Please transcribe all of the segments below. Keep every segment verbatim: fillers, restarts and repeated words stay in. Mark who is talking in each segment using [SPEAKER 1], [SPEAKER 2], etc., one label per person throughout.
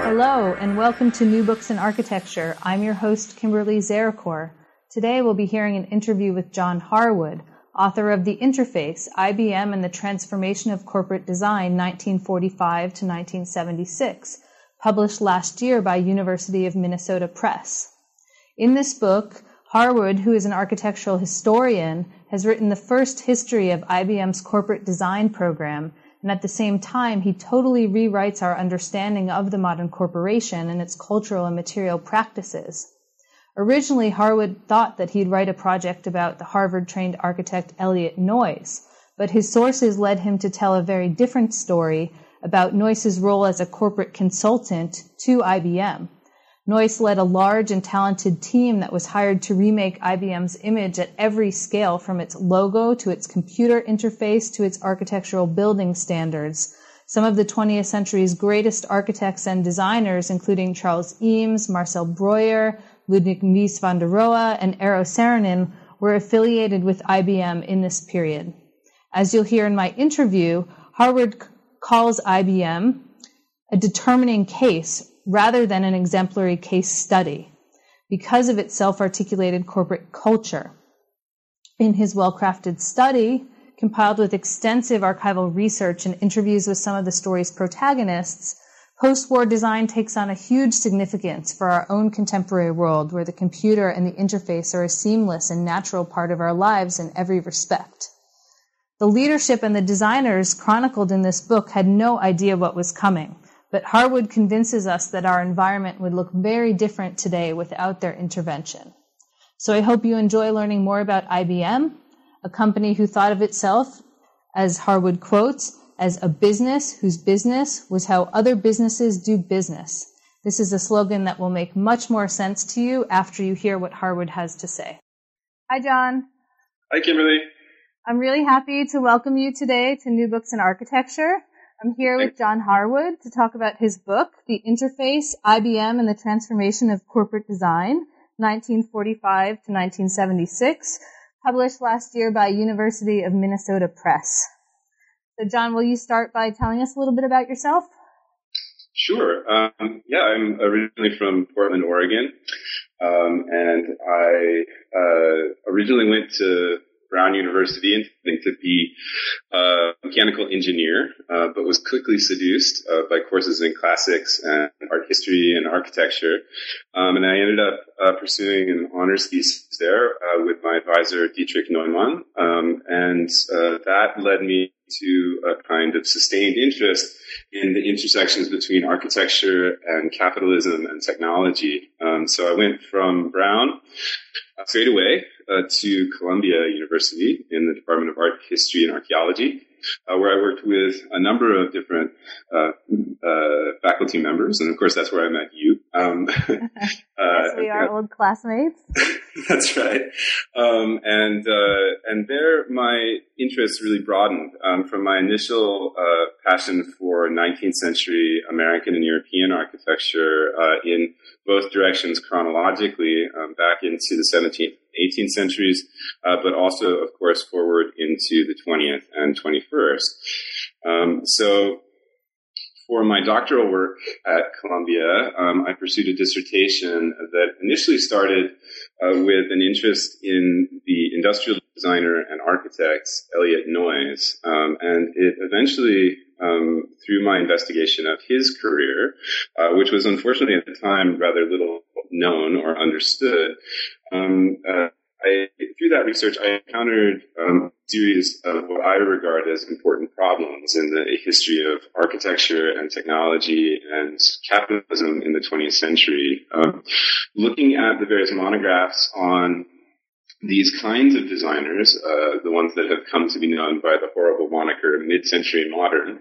[SPEAKER 1] Hello, and welcome to New Books in Architecture. I'm your host, Kimberly Zarecor. Today we'll be hearing an interview with John Harwood, author of The Interface, I B M and the Transformation of Corporate Design, nineteen forty-five to nineteen seventy-six, published last year by University of Minnesota Press. In this book, Harwood, who is an architectural historian, has written the first history of I B M's corporate design program, and at the same time, he totally rewrites our understanding of the modern corporation and its cultural and material practices. Originally, Harwood thought that he'd write a project about the Harvard-trained architect Elliot Noyes, but his sources led him to tell a very different story about Noyes' role as a corporate consultant to I B M. Noyes led a large and talented team that was hired to remake I B M's image at every scale, from its logo to its computer interface to its architectural building standards. Some of the twentieth century's greatest architects and designers, including Charles Eames, Marcel Breuer, Ludwig Mies van der Rohe, and Eero Saarinen, were affiliated with I B M in this period. As you'll hear in my interview, Harwood calls I B M a determining case rather than an exemplary case study because of its self-articulated corporate culture. In his well-crafted study, compiled with extensive archival research and interviews with some of the story's protagonists, post-war design takes on a huge significance for our own contemporary world, where the computer and the interface are a seamless and natural part of our lives in every respect. The leadership and the designers chronicled in this book had no idea what was coming, but Harwood convinces us that our environment would look very different today without their intervention. So I hope you enjoy learning more about I B M, a company who thought of itself, as Harwood quotes, as a business whose business was how other businesses do business. This is a slogan that will make much more sense to you after you hear what Harwood has to say. Hi, John.
[SPEAKER 2] Hi, Kimberly.
[SPEAKER 1] I'm really happy to welcome you today to New Books in Architecture. I'm here with John Harwood to talk about his book, The Interface, I B M and the Transformation of Corporate Design, nineteen forty-five to nineteen seventy-six, published last year by University of Minnesota Press. So, John, will you start by telling us a little bit about yourself?
[SPEAKER 2] Sure. Um, yeah, I'm originally from Portland, Oregon, um, and I uh, originally went to Brown University intending to be a mechanical engineer, uh, but was quickly seduced uh, by courses in classics and art history and architecture. Um, and I ended up uh, pursuing an honors thesis there uh, with my advisor, Dietrich Neumann. Um, and uh, that led me to a kind of sustained interest in the intersections between architecture and capitalism and technology. Um, so I went from Brown uh, straight away uh, to Columbia University in the Department of Art History and Archaeology, uh, where I worked with a number of different uh, uh, faculty members. And of course, that's where I met you. Um,
[SPEAKER 1] yes,
[SPEAKER 2] uh,
[SPEAKER 1] we are old classmates.
[SPEAKER 2] That's right. Um, and, uh, and there my interests really broadened, um, from my initial, uh, passion for nineteenth century American and European architecture, uh, in both directions chronologically, um, back into the seventeenth, eighteenth centuries, uh, but also, of course, forward into the twentieth and twenty-first. Um, so, for my doctoral work at Columbia, um, I pursued a dissertation that initially started uh, with an interest in the industrial designer and architect Elliot Noyes, um, and it eventually, um, through my investigation of his career, uh, which was unfortunately at the time rather little known or understood, um, uh, I, through that research, I encountered um, a series of what I regard as important problems in the history of architecture and technology and capitalism in the twentieth century. Um, looking at the various monographs on these kinds of designers, uh, the ones that have come to be known by the horrible moniker mid-century modern,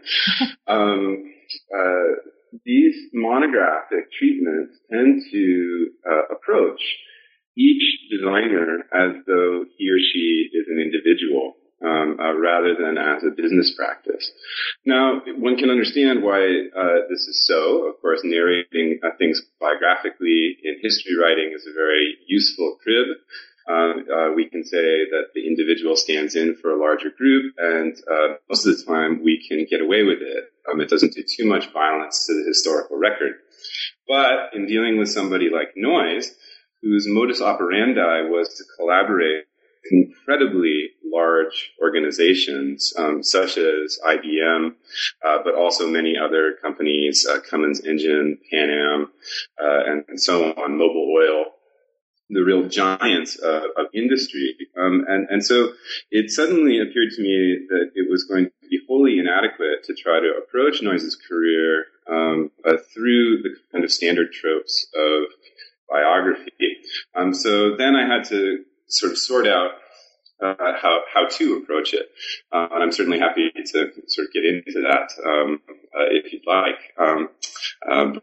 [SPEAKER 2] um, uh, these monographic treatments tend to uh, approach each designer as though he or she is an individual, um, uh, rather than as a business practice. Now, one can understand why uh, this is so. Of course, narrating uh, things biographically in history writing is a very useful crib Uh, uh, we can say that the individual stands in for a larger group, and uh, most of the time we can get away with it. Um, it doesn't do too much violence to the historical record. But in dealing with somebody like Noyes, whose modus operandi was to collaborate with incredibly large organizations, um, such as I B M, uh, but also many other companies, uh, Cummins Engine, Pan Am, uh, and, and so on, Mobil Oil, the real giants uh, of industry. Um, and, and so it suddenly appeared to me that it was going to be wholly inadequate to try to approach Noyes' career um, uh, through the kind of standard tropes of biography. Um, so then I had to sort of sort out uh, how how to approach it. Uh, and I'm certainly happy to sort of get into that um, uh, if you'd like. Um, um,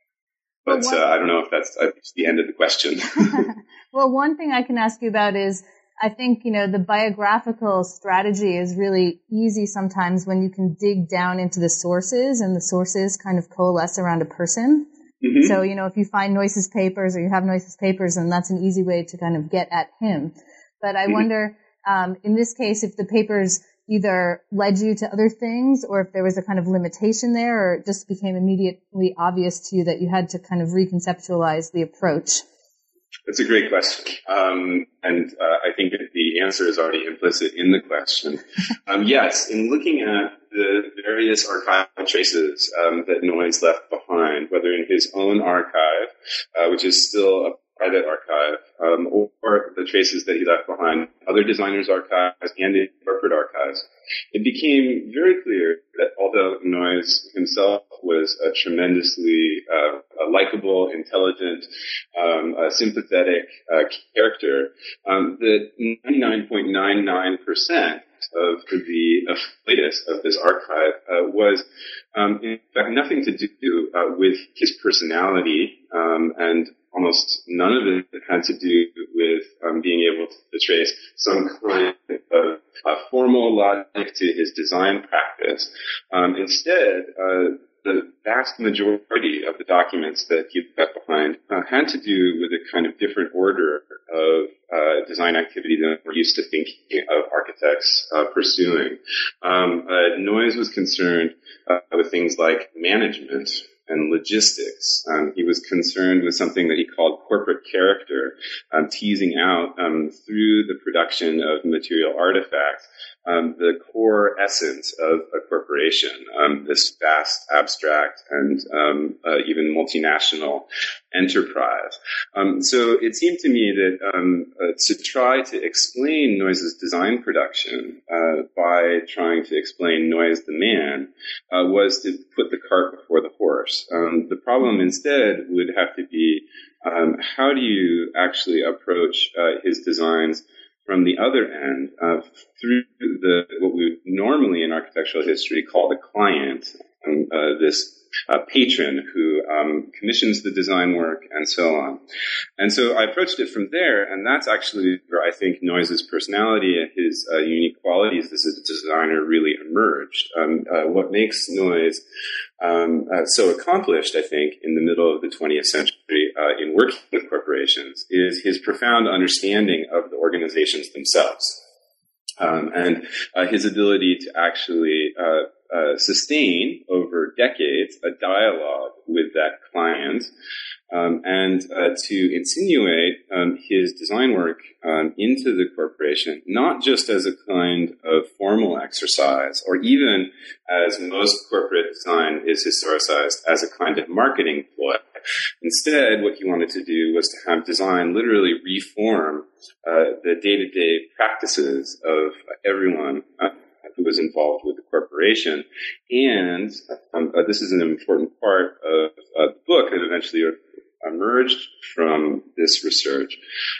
[SPEAKER 2] But
[SPEAKER 1] well, one,
[SPEAKER 2] uh, I don't know if that's uh, the end of the question.
[SPEAKER 1] Well, one thing I can ask you about is, I think, you know, the biographical strategy is really easy sometimes when you can dig down into the sources, and the sources kind of coalesce around a person. Mm-hmm. So, you know, if you find Noyes' papers or you have Noyes' papers, then that's an easy way to kind of get at him. But I mm-hmm. wonder, um, in this case, if the papers either led you to other things, or if there was a kind of limitation there, or it just became immediately obvious to you that you had to kind of reconceptualize the approach?
[SPEAKER 2] That's a great question. Um, and uh, I think that the answer is already implicit in the question. Um, yes, in looking at the various archival traces um, that Noyes left behind, whether in his own archive, uh, which is still a private archive, um, or, or the traces that he left behind, other designers' archives and in corporate archives, it became very clear that although Noyes himself was a tremendously uh, a likable, intelligent, um, a sympathetic uh, character, um, that ninety-nine point nine nine percent of the uh, latest of this archive uh, was, um, in fact, nothing to do uh, with his personality, um, and almost none of it had to do with um, being able to trace some kind of uh, formal logic to his design practice. Um, instead, uh, the vast majority of the documents that he left behind uh, had to do with a kind of different order of uh, design activity than we're used to thinking of architects uh, pursuing. Um, uh, Noyes was concerned uh, with things like management and logistics. Um, he was concerned with something that he called corporate character, um, teasing out um, through the production of material artifacts um, the core essence of a corporation, um, this vast, abstract, and um, uh, even multinational enterprise. Um, so it seemed to me that um, uh, to try to explain Noyes' design production uh, by trying to explain Noyes the man uh, was to put the cart before the horse. Um, the problem instead would have to be um, how do you actually approach uh, his designs from the other end uh, through the what we would normally in architectural history call the client, um, uh, this uh, patron who um, commissions the design work and so on. And so I approached it from there, and that's actually where I think Noyes' personality and his uh, unique qualities as a designer really emerged. Um, uh, what makes Noyes um, uh, so accomplished, I think, in the middle of the twentieth century uh, in working with corporations is his profound understanding of the organizations themselves. Um, and uh, his ability to actually uh, uh, sustain over decades a dialogue with that client, um, and uh, to insinuate um, his design work um, into the corporation, not just as a kind of formal exercise, or even as most corporate design is historicized as a kind of marketing ploy. Instead, what he wanted to do was to have design literally reform uh, the day-to-day practices of everyone uh, who was involved with the corporation. And um, uh, this is an important part of uh, the book that eventually emerged from this research.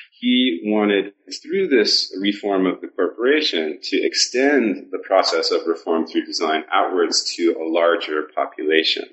[SPEAKER 2] He wanted, through this reform of the corporation, to extend the process of reform through design outwards to a larger population.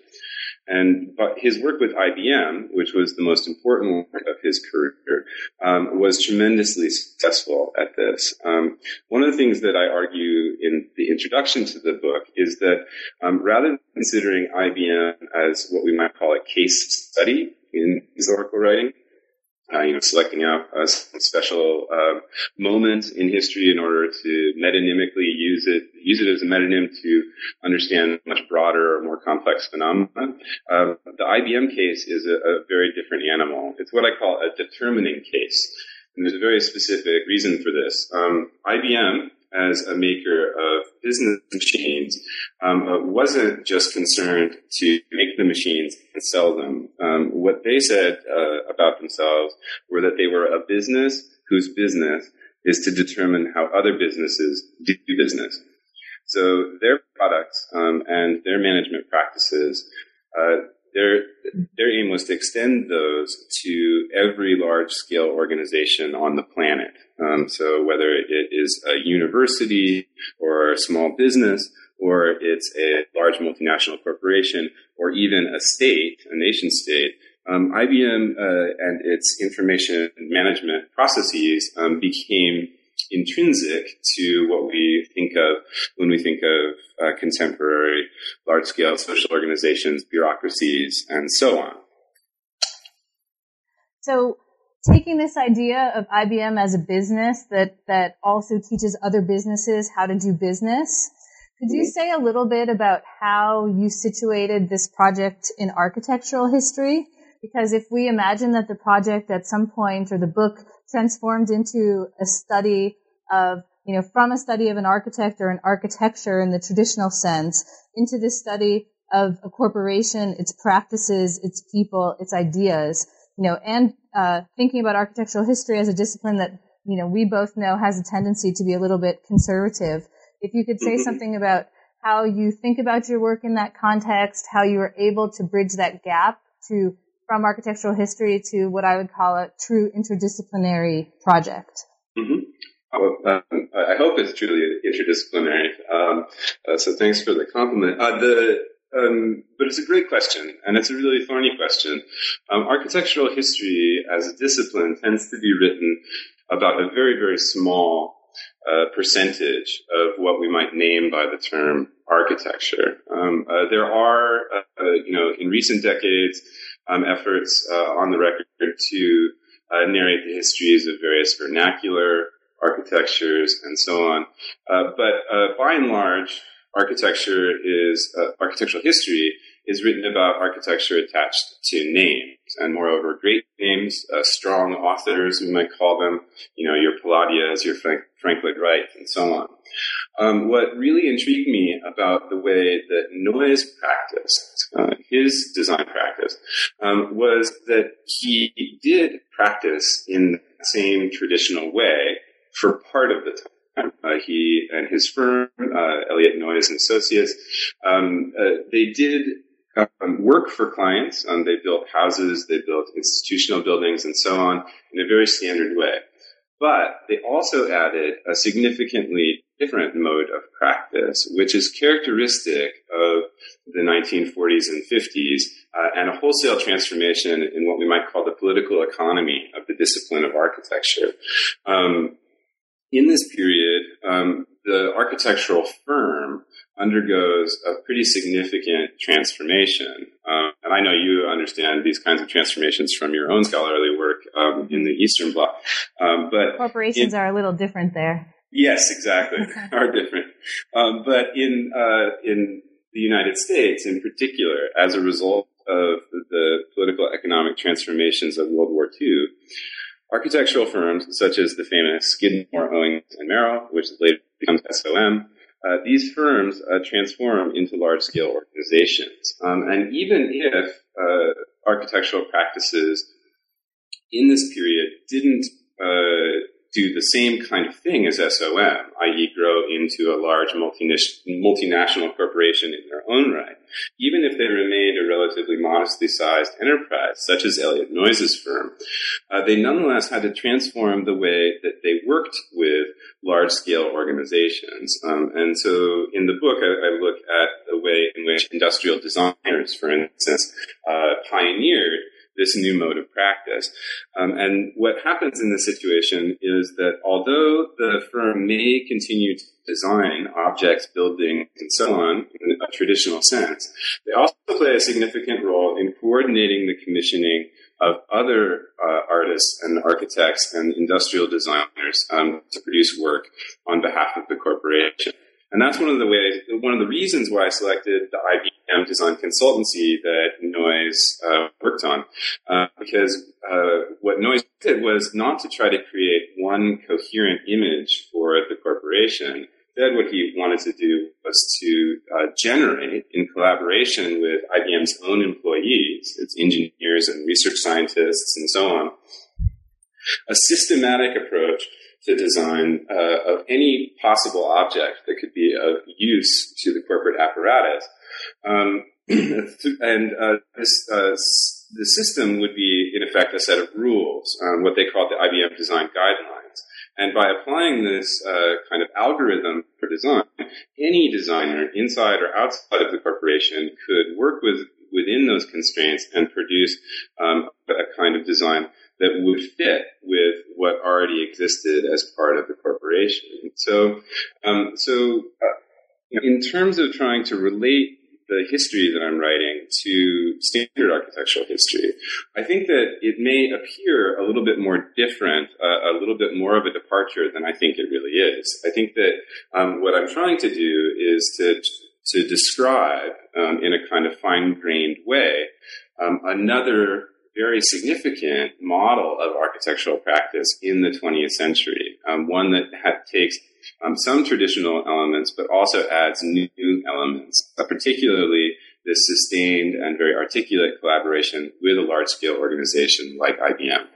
[SPEAKER 2] And but his work with I B M, which was the most important work of his career, um, was tremendously successful at this. Um, one of the things that I argue in the introduction to the book is that um, rather than considering I B M as what we might call a case study in historical writing, uh, you know, selecting out a special uh, moment in history in order to metonymically use it, use it as a metonym to understand much broader or more complex phenomena. Uh, the I B M case is a, a very different animal. It's what I call a determining case. And there's a very specific reason for this. Um, I B M, as a maker of business machines, um, uh, wasn't just concerned to make the machines and sell them. Um, what they said uh, about themselves were that they were a business whose business is to determine how other businesses do business. So their products um, and their management practices, uh, their their aim was to extend those to every large-scale organization on the planet. Um, so whether it is a university or a small business, or it's a large multinational corporation, or even a state, a nation state, um, I B M uh, and its information management processes um, became intrinsic to what we think of when we think of uh, contemporary large-scale social organizations, bureaucracies, and so on.
[SPEAKER 1] So taking this idea of I B M as a business that, that also teaches other businesses how to do business, could you say a little bit about how you situated this project in architectural history? Because if we imagine that the project at some point, or the book, transformed into a study of, you know, from a study of an architect or an architecture in the traditional sense, into this study of a corporation, its practices, its people, its ideas, you know, and uh, thinking about architectural history as a discipline that, you know, we both know has a tendency to be a little bit conservative. If you could say something about how you think about your work in that context, how you were able to bridge that gap to from architectural history to what I would call a true interdisciplinary project.
[SPEAKER 2] Mm-hmm. Well, um, I hope it's truly interdisciplinary. Um, uh, so thanks for the compliment. Uh, the um, but it's a great question, and it's a really thorny question. Um, architectural history as a discipline tends to be written about a very, very small uh, percentage of what we might name by the term architecture. Um, uh, there are, uh, uh, you know, in recent decades, um, efforts uh, on the record to uh, narrate the histories of various vernacular architectures and so on. Uh, but uh, by and large, architecture is uh, architectural history is written about architecture attached to names, and moreover, great names, uh, strong authors, we might call them, you know, your Palladias, your Frank, Frank Lloyd Wright, and so on. Um, what really intrigued me about the way that Noyes practiced, uh, his design practice, um, was that he did practice in the same traditional way for part of the time. Uh, he and his firm, uh, Elliott Noyes and Associates, um, uh, they did um, work for clients. Um, they built houses, they built institutional buildings, and so on in a very standard way. But they also added a significantly different mode of practice, which is characteristic of the nineteen forties and fifties, uh, and a wholesale transformation in what we might call the political economy of the discipline of architecture. Um, in this period, um, the architectural firm undergoes a pretty significant transformation. Um, and I know you understand these kinds of transformations from your own scholarly work um, in the Eastern Bloc. Um, but
[SPEAKER 1] corporations
[SPEAKER 2] in,
[SPEAKER 1] are a little different there.
[SPEAKER 2] Yes, exactly, are different. Um, but in uh, in the United States, in particular, as a result of the political economic transformations of World War Two, architectural firms such as the famous Skidmore, Owings and Merrill, which later becomes S O M, uh, these firms uh, transform into large-scale organizations. Um, and even if uh, architectural practices in this period didn't uh, do the same kind of thing as S O M, that is grow into a large multinational corporation in their own right, even if they remained a relatively modestly sized enterprise, such as Elliott Noyes' firm, uh, they nonetheless had to transform the way that they worked with large-scale organizations. Um, and so in the book, I, I look at the way in which industrial designers, for instance, uh, pioneered this new mode of practice. Um, and what happens in this situation is that although the firm may continue to design objects, buildings, and so on in a traditional sense, they also play a significant role in coordinating the commissioning of other uh, artists and architects and industrial designers um, to produce work on behalf of the corporation. And that's one of the ways, one of the reasons why I selected the I B M design consultancy that Noyes uh, worked on, uh, because uh, what Noyes did was not to try to create one coherent image for the corporation. Instead, what he wanted to do was to uh, generate, in collaboration with I B M's own employees, its engineers and research scientists and so on, a systematic approach to design uh, of any possible object that could be of use to the corporate apparatus. Um, and uh, this, uh, the system would be, in effect, a set of rules, um, what they call the I B M design guidelines. And by applying this uh, kind of algorithm for design, any designer inside or outside of the corporation could work with within those constraints and produce um, a kind of design that would fit with what already existed as part of the corporation. So, um, so uh, in terms of trying to relate the history that I'm writing to standard architectural history, I think that it may appear a little bit more different, uh, a little bit more of a departure than I think it really is. I think that um, what I'm trying to do is to to describe um, in a kind of fine-grained way um, another very significant model of architectural practice in the twentieth century, um, one that ha- takes um, some traditional elements, but also adds new elements, uh, particularly this sustained and very articulate collaboration with a large-scale organization like I B M.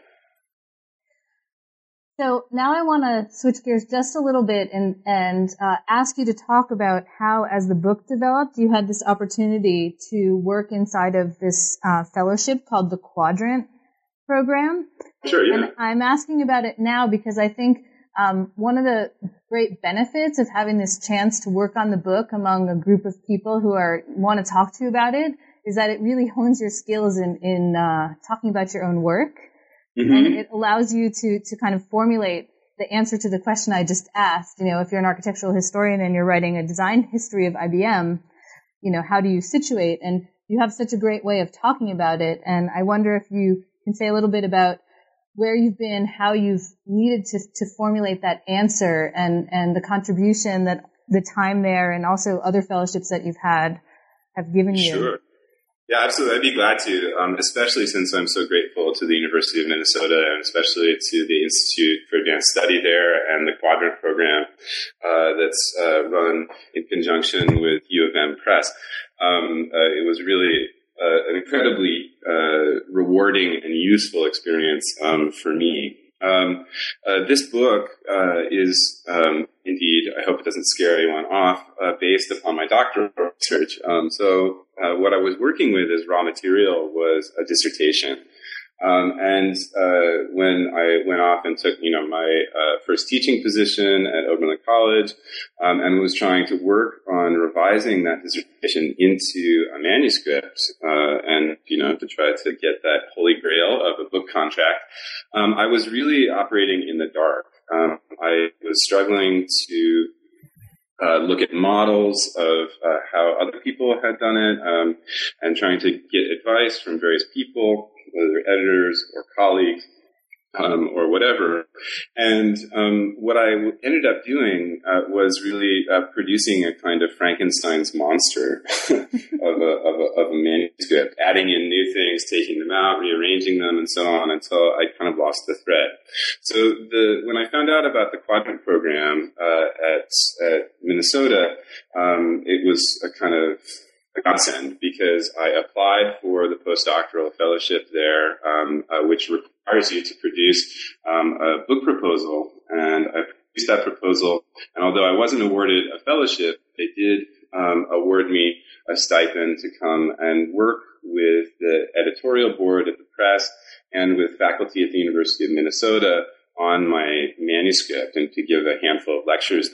[SPEAKER 1] So now I want to switch gears just a little bit and, and uh, ask you to talk about how, as the book developed, you had this opportunity to work inside of this uh, fellowship called the Quadrant Program.
[SPEAKER 2] Sure, yeah.
[SPEAKER 1] And I'm asking about it now because I think um, one of the great benefits of having this chance to work on the book among a group of people who are want to talk to you about it is that it really hones your skills in, in uh, talking about your own work. Mm-hmm. And it allows you to, to kind of formulate the answer to the question I just asked. You know, if you're an architectural historian and you're writing a design history of I B M, you know, how do you situate? And you have such a great way of talking about it. And I wonder if you can say a little bit about where you've been, how you've needed to, to formulate that answer and, and the contribution that the time there and also other fellowships that you've had have given you.
[SPEAKER 2] Sure. Yeah, absolutely. I'd be glad to, um, especially since I'm so grateful to the University of Minnesota and especially to the Institute for Advanced Study there and the Quadrant program uh, that's uh, run in conjunction with U of M Press. Um, uh, it was really uh, an incredibly uh, rewarding and useful experience um, for me. Um, uh, this book uh, is um, indeed, I hope it doesn't scare anyone off, uh, based upon my doctoral research. Um, so uh, what I was working with as raw material was a dissertation. Um, and uh, when I went off and took, you know, my uh, first teaching position at Oberlin College, um, and was trying to work on revising that dissertation into a manuscript, uh, and you know, to try to get that holy grail of a book contract, um, I was really operating in the dark. Um, I was struggling to Uh, look at models of uh, how other people had done it, um, and trying to get advice from various people, whether editors or colleagues, um, or whatever. And um, what I w- ended up doing uh, was really uh, producing a kind of Frankenstein's monster of, a, of, a, of a manuscript, adding in new things, taking them out, rearranging them, and so on, until I kind of lost the thread. So the when I found out about the Quadrant program uh, at, at Minnesota, um, it was a kind of a godsend because I applied for the postdoctoral fellowship there, um, uh, which requires you to produce um, a book proposal, and I produced that proposal. And although I wasn't awarded a fellowship, they did um, award me a stipend to come and work with the editorial board at the press and with faculty at the University of Minnesota on my manuscript and to give a handful of lectures there.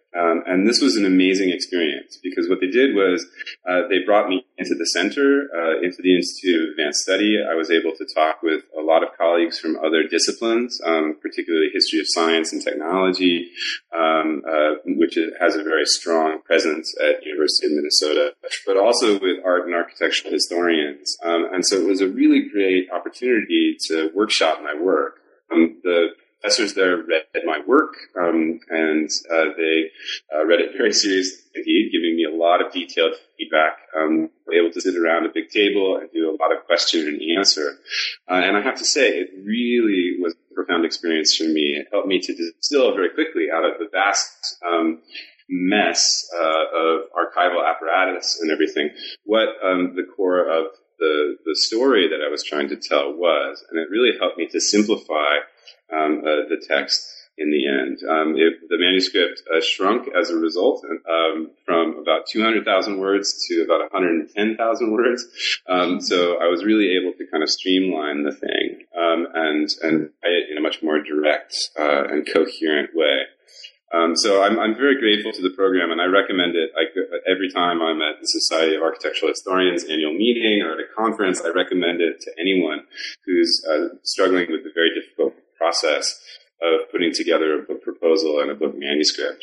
[SPEAKER 2] Um, and this was an amazing experience because what they did was uh, they brought me into the center, uh, into the Institute of Advanced Study. I was able to talk with a lot of colleagues from other disciplines, um, particularly history of science and technology, um, uh, which has a very strong presence at University of Minnesota, but also with art and architectural historians. Um, and so it was a really great opportunity to workshop my work. Um, the professors there read my work, um, and uh, they uh, read it very seriously indeed, giving me a lot of detailed feedback. Um, we were able to sit around a big table and do a lot of question and answer. Uh, and I have to say, it really was a profound experience for me. It helped me to distill very quickly out of the vast um, mess uh, of archival apparatus and everything what um, the core of the, the story that I was trying to tell was. And it really helped me to simplify Um, uh, the text in the end. Um, it, the manuscript uh, shrunk as a result um, from about two hundred thousand words to about one hundred ten thousand words. Um, so I was really able to kind of streamline the thing um, and and write it in a much more direct uh, and coherent way. Um, so I'm, I'm very grateful to the program, and I recommend it. I, every time I'm at the Society of Architectural Historians annual meeting or at a conference, I recommend it to anyone who's uh, struggling with the very difficult process of putting together a book proposal and a book manuscript.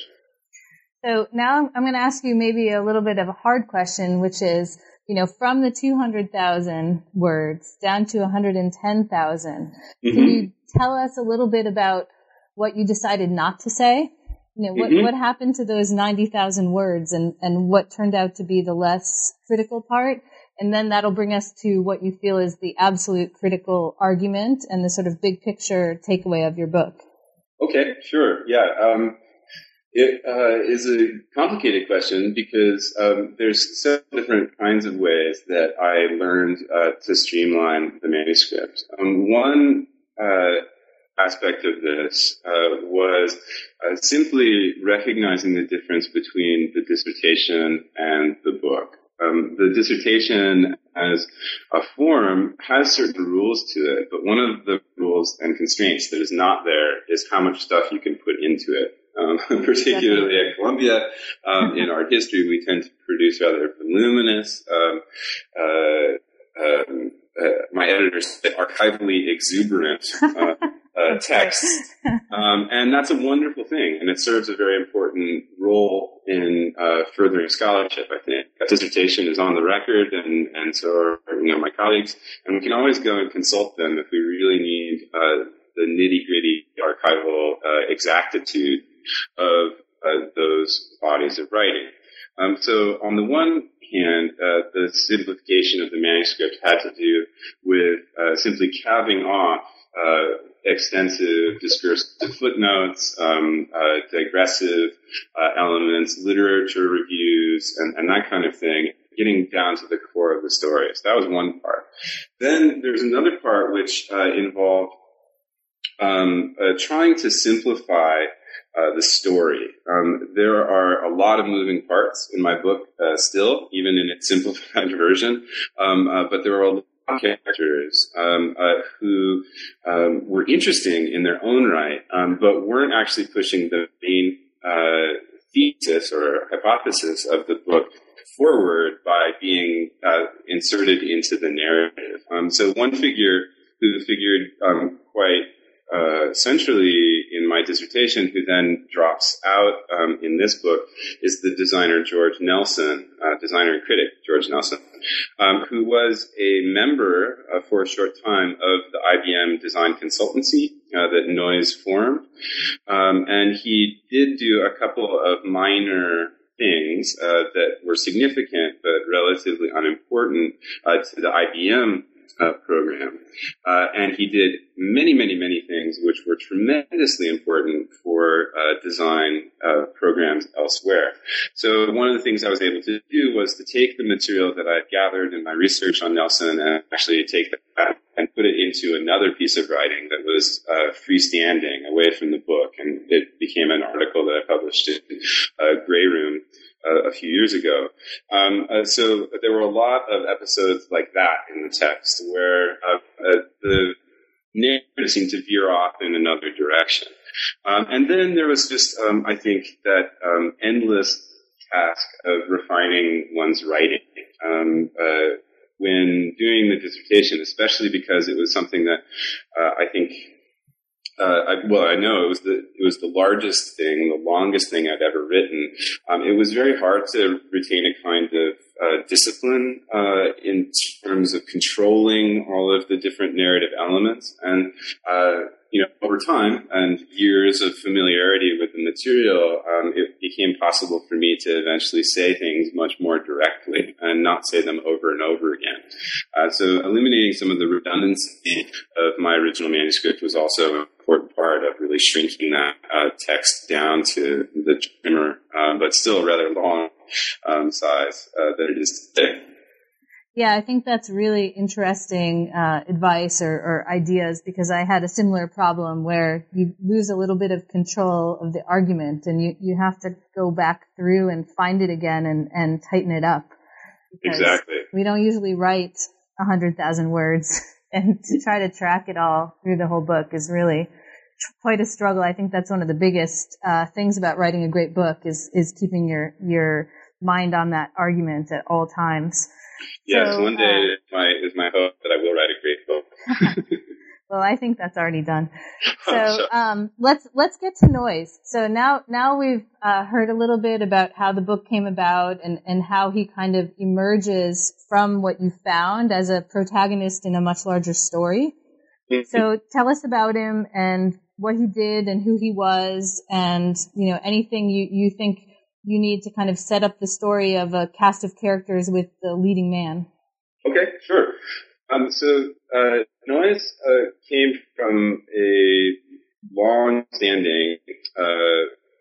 [SPEAKER 1] So now I'm going to ask you maybe a little bit of a hard question, which is, you know, from the two hundred thousand words down to one hundred ten thousand, mm-hmm. Can you tell us a little bit about what you decided not to say? You know, what, mm-hmm. what happened to those ninety thousand words and, and what turned out to be the less critical part? And then that'll bring us to what you feel is the absolute critical argument and the sort of big picture takeaway of your book.
[SPEAKER 2] Okay, sure. Yeah. Um, it uh, is a complicated question because um, there's several different kinds of ways that I learned uh, to streamline the manuscript. Um, one uh, aspect of this uh, was uh, simply recognizing the difference between the dissertation and the book. Um, the dissertation as a form has certain rules to it, but one of the rules and constraints that is not there is how much stuff you can put into it. Um, particularly at Columbia, um, in art history, we tend to produce rather voluminous, um, uh, um, uh, my editor said archivally exuberant uh, uh, texts. Um, and that's a wonderful thing, and it serves a very important role in uh, furthering scholarship, I think. That dissertation is on the record, and, and so are you know, my colleagues, and we can always go and consult them if we really need uh, the nitty-gritty archival uh, exactitude of uh, those bodies of writing. Um, so on the one hand, uh, the simplification of the manuscript had to do with uh, simply calving off uh, extensive discursive footnotes, um, uh, digressive uh, elements, literature reviews, and, and that kind of thing, getting down to the core of the story. So that was one part. Then there's another part which uh, involved um, uh, trying to simplify Uh, the story. Um, there are a lot of moving parts in my book uh, still, even in its simplified version, um, uh, but there are a lot of characters um, uh, who um, were interesting in their own right, um, but weren't actually pushing the main uh, thesis or hypothesis of the book forward by being uh, inserted into the narrative. Um, so one figure who figured um, quite Uh, centrally in my dissertation, who then drops out um, in this book, is the designer George Nelson, uh, designer and critic George Nelson, um, who was a member uh, for a short time of the I B M design consultancy uh, that Noyes formed. Um, and he did do a couple of minor things uh, that were significant but relatively unimportant uh, to the I B M Uh, program. Uh, and he did many, many, many things which were tremendously important for uh, design uh, programs elsewhere. So one of the things I was able to do was to take the material that I gathered in my research on Nelson and actually take that and put it into another piece of writing that was uh, freestanding away from the book. And it became an article that I published in uh, Grey Room Uh, a few years ago. Um, uh, so there were a lot of episodes like that in the text where uh, uh, the narrative seemed to veer off in another direction. Um, and then there was just, um, I think, that um, endless task of refining one's writing. Um, uh, when doing the dissertation, especially because it was something that uh, I think, uh, I, well, I know it was the it was the largest thing, the longest thing I'd ever written. Um, it was very hard to retain a kind of uh, discipline uh, in terms of controlling all of the different narrative elements, and uh, you know, over time and years of familiarity with the material, um, it became possible for me to eventually say things much more directly and not say them over and over again. Uh, so eliminating some of the redundancy of my original manuscript was also an important part of really shrinking that uh, text down to the trimmer, uh, but still rather long um, size uh, that it is today.
[SPEAKER 1] Yeah, I think that's really interesting uh, advice or, or ideas, because I had a similar problem where you lose a little bit of control of the argument and you, you have to go back through and find it again and, and tighten it up.
[SPEAKER 2] Exactly.
[SPEAKER 1] We don't usually write one hundred thousand words, and to try to track it all through the whole book is really quite a struggle. I think that's one of the biggest uh, things about writing a great book is, is keeping your, your mind on that argument at all times.
[SPEAKER 2] Yes,
[SPEAKER 1] so,
[SPEAKER 2] one day
[SPEAKER 1] uh,
[SPEAKER 2] is my is my hope that I will write a great book.
[SPEAKER 1] Well, I think that's already done. So um, let's let's get to Noyes. So now now we've uh, heard a little bit about how the book came about and, and how he kind of emerges from what you found as a protagonist in a much larger story. Mm-hmm. So tell us about him and what he did and who he was, and you know anything you, you think you need to kind of set up the story of a cast of characters with the leading man.
[SPEAKER 2] Okay, sure. Um, so uh, Noyes uh, came from a long-standing uh,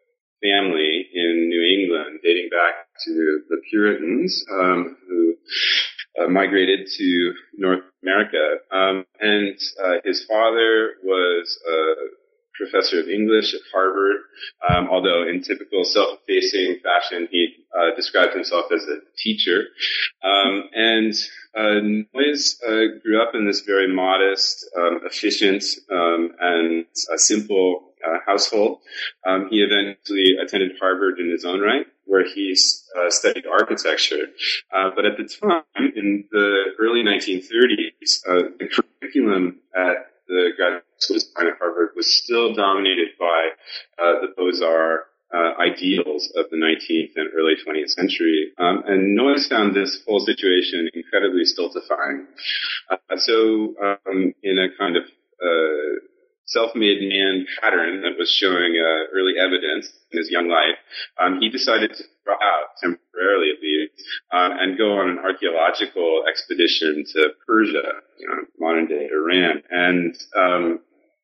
[SPEAKER 2] family in New England, dating back to the Puritans, um, who uh, migrated to North America. Um, and uh, his father was a professor of English at Harvard, um, although in typical self-effacing fashion, he uh, described himself as a teacher. Um, and uh, Noyes uh, grew up in this very modest, um, efficient, um, and uh, simple uh, household. Um, he eventually attended Harvard in his own right, where he uh, studied architecture. Uh, but at the time, in the early nineteen thirties, uh, the curriculum at the graduate school design at Harvard was still dominated by uh, the Beaux-Arts uh, ideals of the nineteenth and early twentieth century. Um, and Noyes found this whole situation incredibly stultifying. Uh, so um, in a kind of uh, self-made man pattern that was showing uh, early evidence in his young life, um, he decided to drop out temporarily at least um, and go on an archaeological expedition to Persia, you know, modern-day Iran. And um,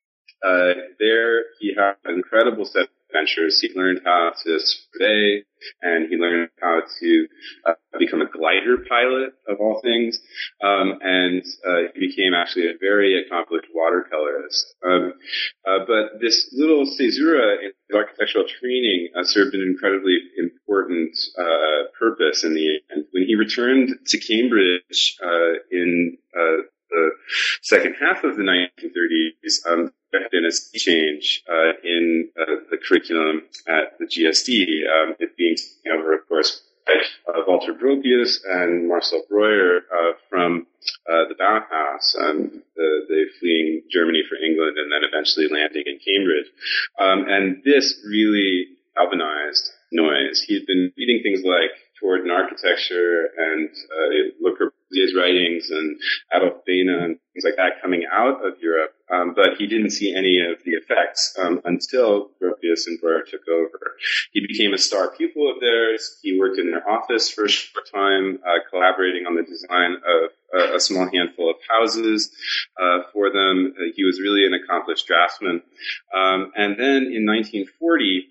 [SPEAKER 2] uh, there he had an incredible set of adventures. He learned how to survey, and he learned how to uh, become a glider pilot, of all things. Um, and uh, he became actually a very accomplished watercolorist. Um, uh, but this little caesura in his architectural training uh, served an incredibly important uh, purpose in the end. When he returned to Cambridge uh, in uh, the second half of the nineteen thirties, um, there had been a sea change uh, in uh, the curriculum at the G S D, um, it being taken over, of course, by uh, Walter Gropius and Marcel Breuer uh, from uh, the Bauhaus, um, the, the fleeing Germany for England and then eventually landing in Cambridge. Um, and this really galvanized Noyes. He'd been reading things like Toward an Architecture and uh, Le Corbusier's writings and Adolf Behne and things like that coming out of Europe, um, but he didn't see any of the effects um, until Gropius and Breuer took over. He became a star pupil of theirs. He worked in their office for a short time, uh, collaborating on the design of uh, a small handful of houses uh, for them. Uh, he was really an accomplished draftsman. Um, and then in nineteen forty,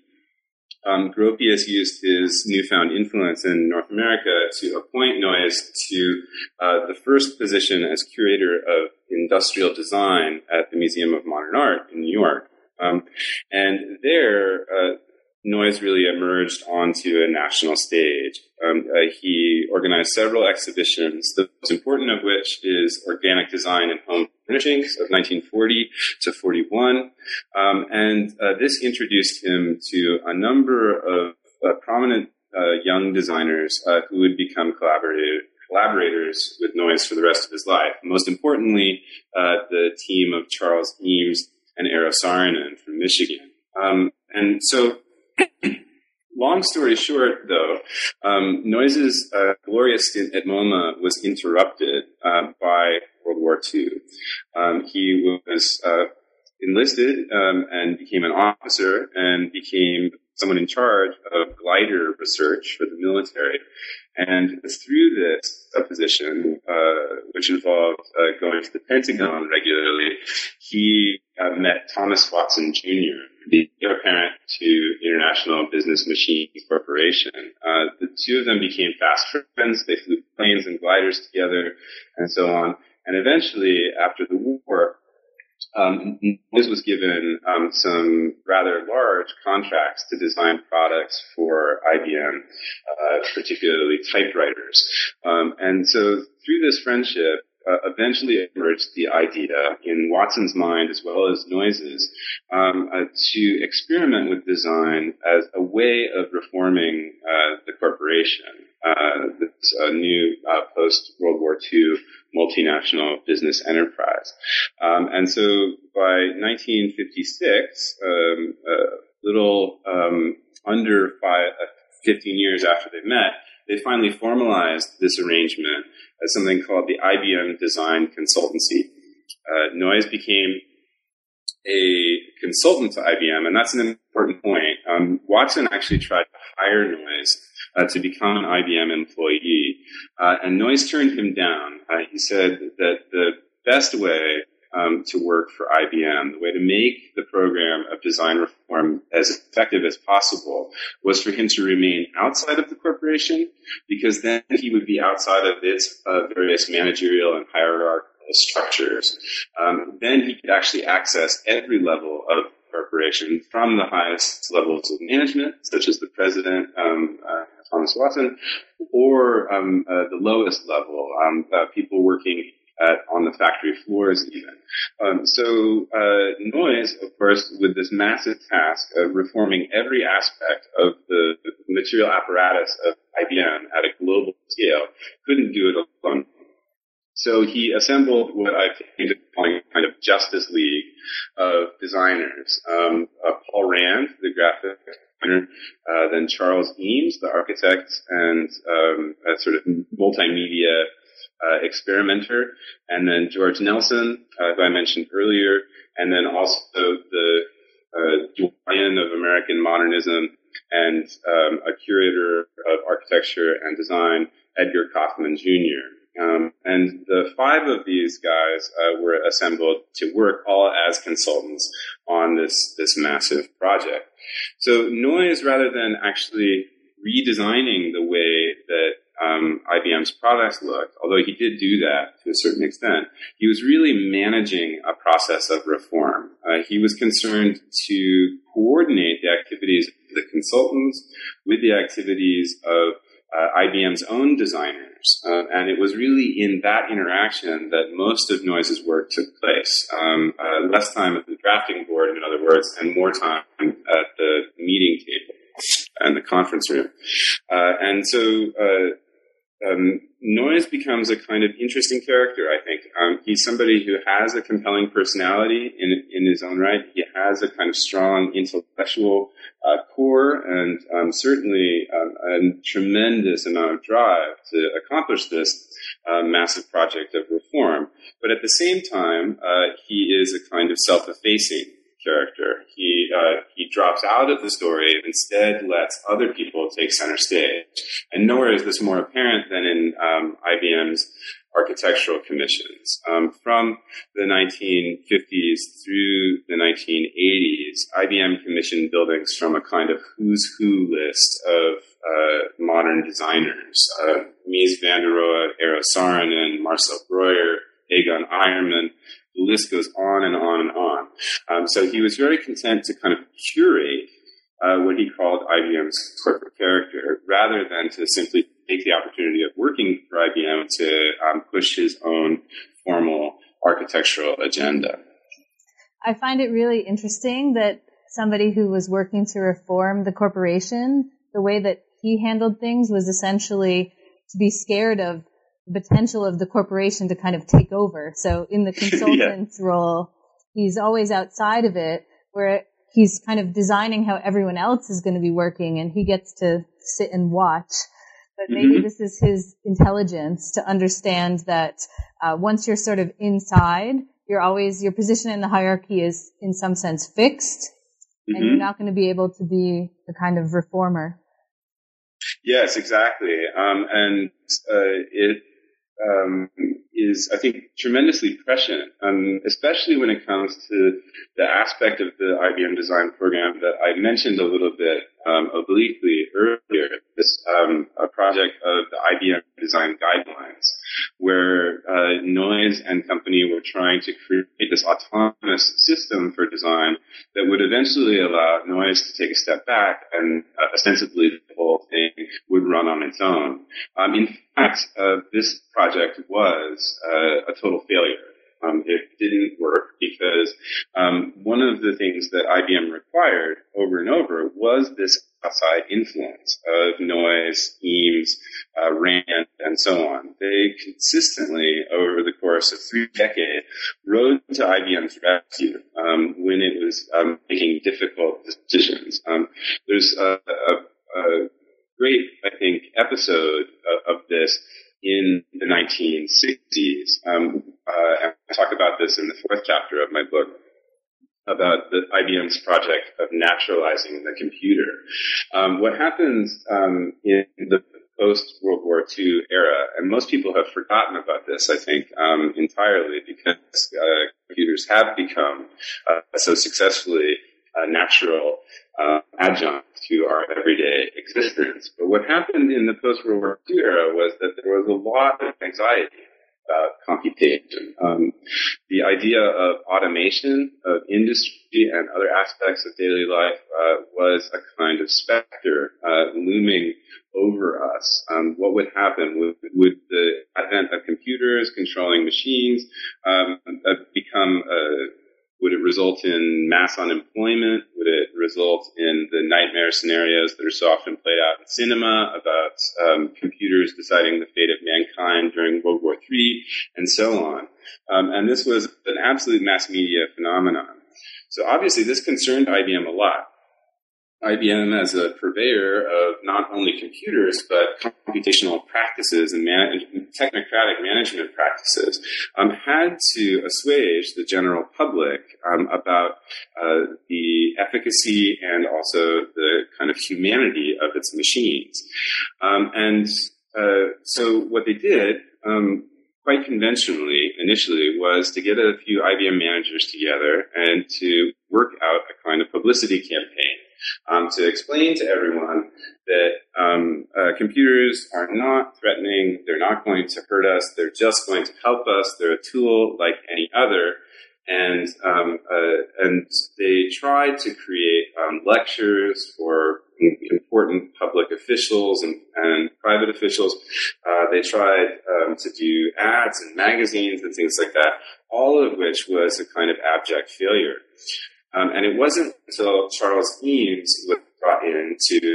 [SPEAKER 2] Um, Gropius used his newfound influence in North America to appoint Noyes to uh, the first position as curator of industrial design at the Museum of Modern Art in New York. Um, and there, uh, Noyes really emerged onto a national stage. Um, uh, he organized several exhibitions, the most important of which is Organic Design in Home Furnishings of nineteen forty to forty-one. Um, and uh, this introduced him to a number of uh, prominent uh, young designers uh, who would become collaborators. collaborators with Noyes for the rest of his life. Most importantly, uh, the team of Charles Eames and Eero Saarinen from Michigan. Um, and so, long story short, though, um, Noyes's uh, glorious stint at MoMA was interrupted uh, by World War Two. Um, he was uh, enlisted um, and became an officer and became someone in charge of glider research for the military. And through this uh, position, uh, which involved uh, going to the Pentagon regularly, he uh, met Thomas Watson Junior, the heir apparent to International Business Machine Corporation. Uh, the two of them became fast friends. They flew planes and gliders together and so on. And eventually, after the war, Um, Noyes was given um, some rather large contracts to design products for I B M, uh, particularly typewriters. Um, and so through this friendship, uh, eventually emerged the idea in Watson's mind as well as Noyes's um, uh, to experiment with design as a way of reforming uh, the corporation. Uh, this uh, new uh, post-World War Two multinational business enterprise. Um, and so by nineteen fifty-six, um, a little um, under five, uh, fifteen years after they met, they finally formalized this arrangement as something called the I B M Design Consultancy. Uh, Noyes became a consultant to I B M, and that's an important point. Um, Watson actually tried to hire Noyes Uh, to become an I B M employee. Uh, and Noyes turned him down. Uh, he said that the best way um, to work for I B M, the way to make the program of design reform as effective as possible, was for him to remain outside of the corporation, because then he would be outside of its uh, various managerial and hierarchical structures. Um, then he could actually access every level of corporation, from the highest levels of management, such as the president, um, uh, Thomas Watson, or um, uh, the lowest level, um, uh, people working at, on the factory floors even. Um, so uh, Noyes, of course, with this massive task of reforming every aspect of the, the material apparatus of I B M at a global scale, couldn't do it alone. So he assembled what I came to calling kind of Justice League of designers. Um, uh, Paul Rand, the graphic designer, uh, then Charles Eames, the architect and um, a sort of multimedia uh, experimenter, and then George Nelson, uh, who I mentioned earlier, and then also the uh, doyen of American modernism and um, a curator of architecture and design, Edgar Kaufman Junior Um, and the five of these guys uh, were assembled to work all as consultants on this this massive project. So Noyes, rather than actually redesigning the way that um, I B M's products looked, although he did do that to a certain extent, he was really managing a process of reform. Uh, he was concerned to coordinate the activities of the consultants with the activities of uh, I B M's own designers. Uh, and it was really in that interaction that most of Noyes's work took place. Um, uh, less time at the drafting board, in other words, and more time at the meeting table and the conference room. Uh, and so uh, um, Noyes becomes a kind of interesting character, I think. Um, he's somebody who has a compelling personality in, in his own right. He has a kind of strong intellectual uh, core and um, certainly um, a tremendous amount of drive to accomplish this uh, massive project of reform. But at the same time, uh, he is a kind of self-effacing character. He uh, he drops out of the story and instead lets other people take center stage. And nowhere is this more apparent than in um, I B M's architectural commissions. Um, from the nineteen fifties through the nineteen eighties, I B M commissioned buildings from a kind of who's who list of uh, modern designers. Uh, Mies van der Rohe, Eero Saarinen, Marcel Breuer, Egon Eiermann. The list goes on and on and on. Um, so he was very content to kind of curate uh, what he called I B M's corporate character, rather than to simply know, to um, push his own formal architectural agenda.
[SPEAKER 1] I find it really interesting that somebody who was working to reform the corporation, the way that he handled things was essentially to be scared of the potential of the corporation to kind of take over. So in the consultant's yeah. role, he's always outside of it, where he's kind of designing how everyone else is going to be working, and he gets to sit and watch. But maybe mm-hmm. this is his intelligence to understand that uh, once you're sort of inside, you're always, your position in the hierarchy is in some sense fixed, mm-hmm. and you're not going to be able to be the kind of reformer.
[SPEAKER 2] Yes, exactly. Um, and uh, it um, is, I think, tremendously prescient, um, especially when it comes to the aspect of the I B M design program that I mentioned a little bit um, obliquely earlier, this um, a project of the I B M design guidelines, where uh, Noyes and company were trying to create this autonomous system for design that would eventually allow Noyes to take a step back, and uh, ostensibly the whole thing would run on its own. Um, in fact, uh, this project was uh, a total failure. Um, it didn't work because um, one of the things that I B M required over and over was this outside influence of Noyes, Eames, uh, Rand, and so on. They consistently, over the course of three decades, rode to I B M's rescue um, when it was um, making difficult decisions. Um, there's a, a, a great, I think, episode of, of this in the nineteen sixties. Um, uh, and I talk about this in the fourth chapter of my book, about the I B M's project of naturalizing the computer. Um, what happens um, in the post-World War Two era, and most people have forgotten about this, I think, um, entirely, because uh, computers have become uh, so successfully a natural uh, adjunct to our everyday existence. But what happened in the post-World War Two era was that there was a lot of anxiety about computation. Um, the idea of automation of industry and other aspects of daily life uh, was a kind of specter uh, looming over us. Um, what would happen? Would, would the advent of computers controlling machines um, uh, become uh, Would it result in mass unemployment? Would it result in the nightmare scenarios that are so often played out in cinema about um, computers deciding the fate of mankind during World War Three, and so on? Um, and this was an absolute mass media phenomenon. So obviously this concerned I B M a lot. I B M, as a purveyor of not only computers, but computational practices and man- technocratic management practices, um, had to assuage the general public um, about uh, the efficacy and also the kind of humanity of its machines. Um, and uh, so what they did, um, quite conventionally initially, was to get a few I B M managers together and to work out a kind of publicity campaign. Um, to explain to everyone that um, uh, computers are not threatening, they're not going to hurt us, they're just going to help us, they're a tool like any other. And um, uh, and they tried to create um, lectures for important public officials and, and private officials. Uh, they tried um, to do ads in magazines and things like that, all of which was a kind of abject failure. Um, and it wasn't until Charles Eames was brought in to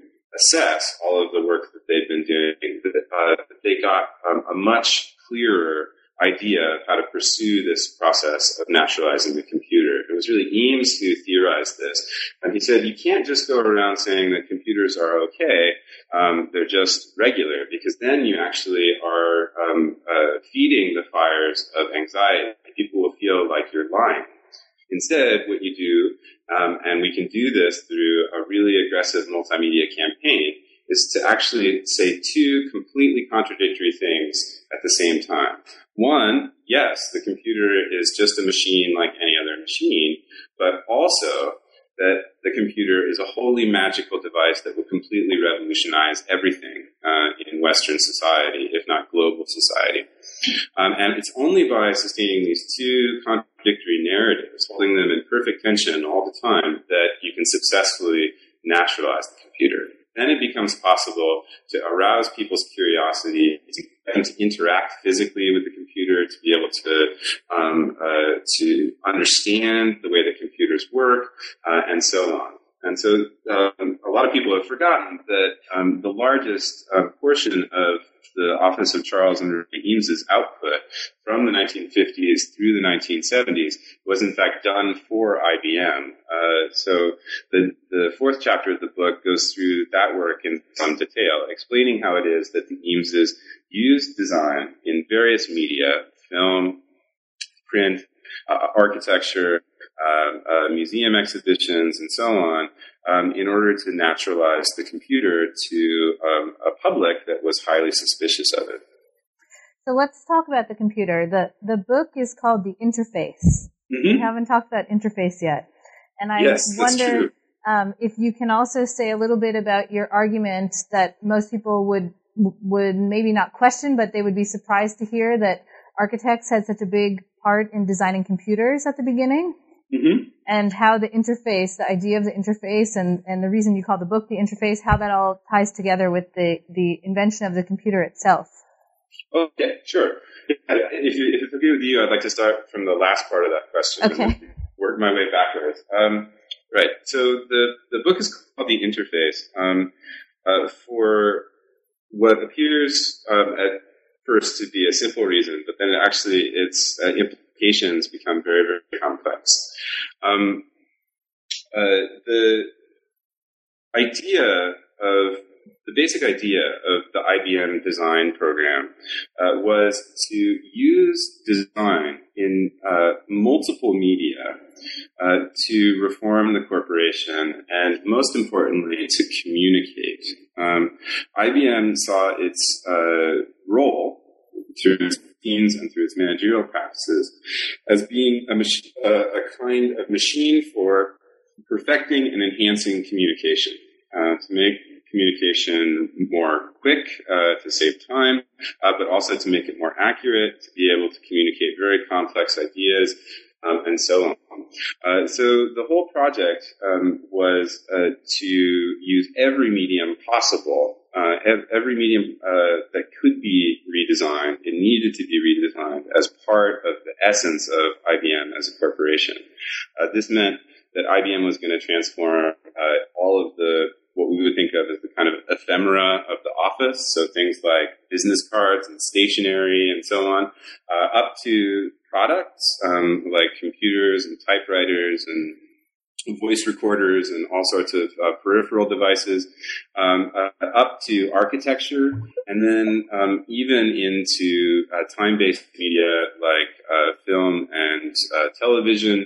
[SPEAKER 2] assess all of the work that they'd been doing that uh, they got um, a much clearer idea of how to pursue this process of naturalizing the computer. It was really Eames who theorized this. And he said, you can't just go around saying that computers are okay, um, they're just regular, because then you actually are um, uh, feeding the fires of anxiety. People will feel like you're lying. Instead, what you do, um, and we can do this through a really aggressive multimedia campaign, is to actually say two completely contradictory things at the same time. One, yes, the computer is just a machine like any other machine, but also that the computer is a wholly magical device that will completely revolutionize everything uh, in Western society, if not global society. Um, and it's only by sustaining these two contradictory narratives, holding them in perfect tension all the time, that you can successfully naturalize the computer. Then it becomes possible to arouse people's curiosity, to them to interact physically with the computer, to be able to um, uh, to understand the way that computers work, uh, and so on. And so um, a lot of people have forgotten that um, the largest uh, portion of the Office of Charles Henry Eames's output from the nineteen fifties through the nineteen seventies was in fact done for I B M. Uh, so the, the fourth chapter of the book goes through that work in some detail, explaining how it is that the Eameses used design in various media, film, print, uh, architecture, Uh, uh, museum exhibitions, and so on, um, in order to naturalize the computer to um, a public that was highly suspicious of it.
[SPEAKER 1] So let's talk about the computer. The the book is called The Interface. Mm-hmm. We haven't talked about interface yet. And I
[SPEAKER 2] yes,
[SPEAKER 1] wonder
[SPEAKER 2] that's true.
[SPEAKER 1] Um, if you can also say a little bit about your argument that most people would would maybe not question, but they would be surprised to hear that architects had such a big part in designing computers at the beginning.
[SPEAKER 2] Mm-hmm.
[SPEAKER 1] And how the interface, the idea of the interface, and, and the reason you call the book The Interface, how that all ties together with the, the invention of the computer itself.
[SPEAKER 2] Okay, sure. If, you, if it's okay with you, I'd like to start from the last part of that question.
[SPEAKER 1] Okay.
[SPEAKER 2] And work my way backwards. Um, right. So the, the book is called The Interface um, uh, for what appears um, at first to be a simple reason, but then actually its uh, implications become very, very complex. Um, uh, the idea of the basic idea of the I B M design program uh, was to use design in uh, multiple media uh, to reform the corporation and, most importantly, to communicate. Um, I B M saw its uh, role through its teams and through its managerial practices as being a, mach- uh, a kind of machine for perfecting and enhancing communication, uh, to make communication more quick, uh, to save time, uh, but also to make it more accurate, to be able to communicate very complex ideas, um, and so on. Uh, so the whole project um, was uh, to use every medium possible. Uh, every medium uh, that could be redesigned, it needed to be redesigned as part of the essence of I B M as a corporation. Uh, this meant that I B M was going to transform uh, all of the, what we would think of as the kind of ephemera of the office, so things like business cards and stationery and so on, uh, up to products um, like computers and typewriters and voice recorders and all sorts of uh, peripheral devices, um, uh, up to architecture, and then um, even into uh, time-based media like uh, film and uh, television,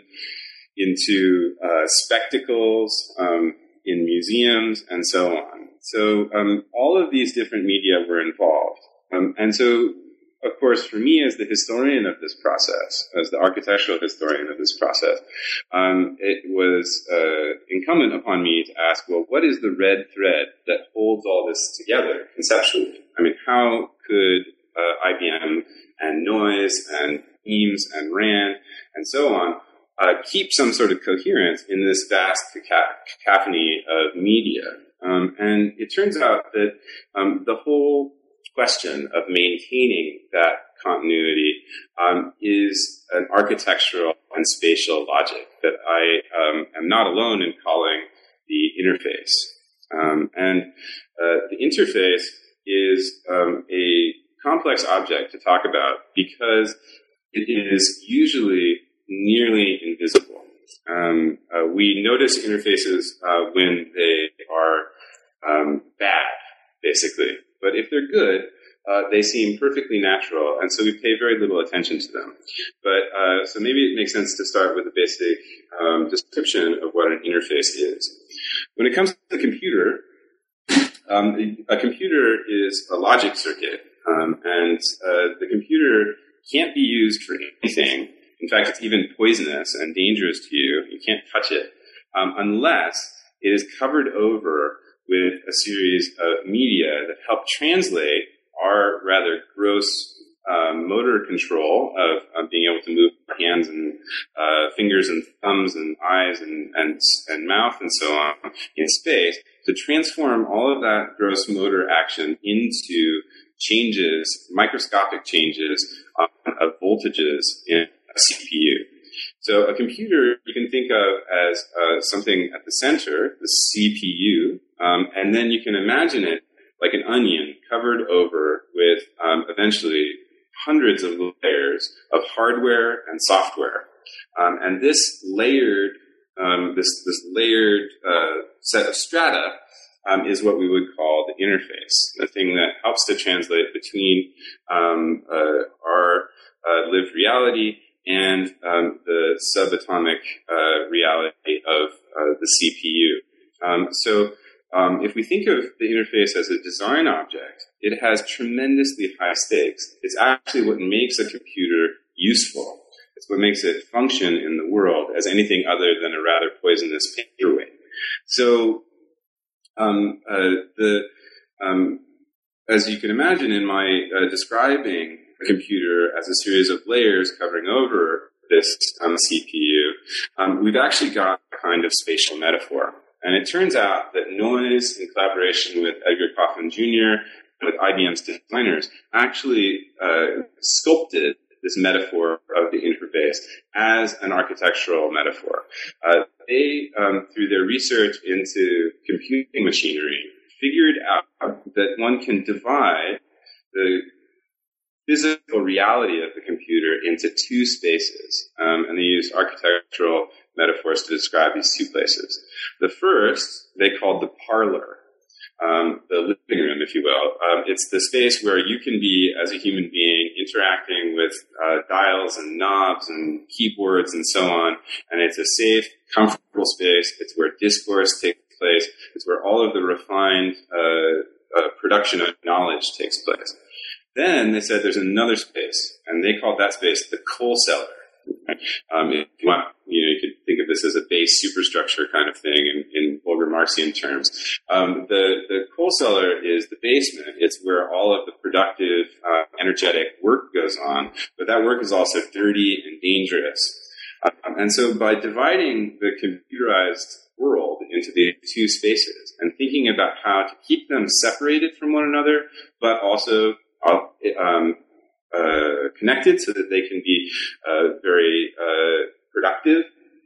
[SPEAKER 2] into uh, spectacles um, in museums, and so on. So um, all of these different media were involved. Um, and so Of course, for me as the historian of this process, as the architectural historian of this process, um, it was uh, incumbent upon me to ask, well, what is the red thread that holds all this together conceptually? I mean, how could uh, I B M and Noyes and Eames and Rand and so on uh, keep some sort of coherence in this vast cacophony of media? Um, and it turns out that um, the whole question of maintaining that continuity um, is an architectural and spatial logic that I um, am not alone in calling the interface. Um, and uh, the interface is um, a complex object to talk about because it is usually nearly invisible. Um, uh, we notice interfaces uh, when they are um, bad, basically. But if they're good, uh, they seem perfectly natural, and so we pay very little attention to them. But uh, so maybe it makes sense to start with a basic um, description of what an interface is. When it comes to the computer, um, a computer is a logic circuit, um, and uh, the computer can't be used for anything. In fact, it's even poisonous and dangerous to you. You can't touch it um, unless it is covered over with a series of media that help translate our rather gross uh, motor control of, of being able to move our hands and uh, fingers and thumbs and eyes and, and, and mouth and so on in space, to transform all of that gross motor action into changes, microscopic changes uh, of voltages in a C P U. So a computer you can think of as uh, something at the center, the C P U, um, and then you can imagine it like an onion covered over with um, eventually hundreds of layers of hardware and software. Um, and this layered, um, this, this layered uh, set of strata um, is what we would call the interface, the thing that helps to translate between um, uh, our uh, lived reality and um, the subatomic uh, reality of uh, the C P U. Um, so um, if we think of the interface as a design object, it has tremendously high stakes. It's actually what makes a computer useful. It's what makes it function in the world as anything other than a rather poisonous paperweight. So um, uh, the um, as you can imagine in my uh, describing a computer as a series of layers covering over this um, C P U, um, we've actually got a kind of spatial metaphor. And it turns out that Noyes, in collaboration with Edgar Kaufman Junior, with I B M's designers, actually uh, sculpted this metaphor of the interface as an architectural metaphor. Uh, they, um, through their research into computing machinery, figured out that one can divide the physical reality of the computer into two spaces, um, and they use architectural metaphors to describe these two places. The first they called the parlor, um, the living room, if you will. Um, it's the space where you can be, as a human being, interacting with uh, dials and knobs and keyboards and so on, and it's a safe, comfortable space. It's where discourse takes place. It's where all of the refined uh, uh, production of knowledge takes place. Then they said there's another space, and they called that space the coal cellar. Um, if you want, you know, you could think of this as a base superstructure kind of thing in, in vulgar Marxian terms. Um, the, the coal cellar is the basement. It's where all of the productive, uh, energetic work goes on, but that work is also dirty and dangerous. Um, and so by dividing the computerized world into the two spaces and thinking about how to keep them separated from one another, but also uh, um, Uh, connected so that they can be uh, very uh, productive,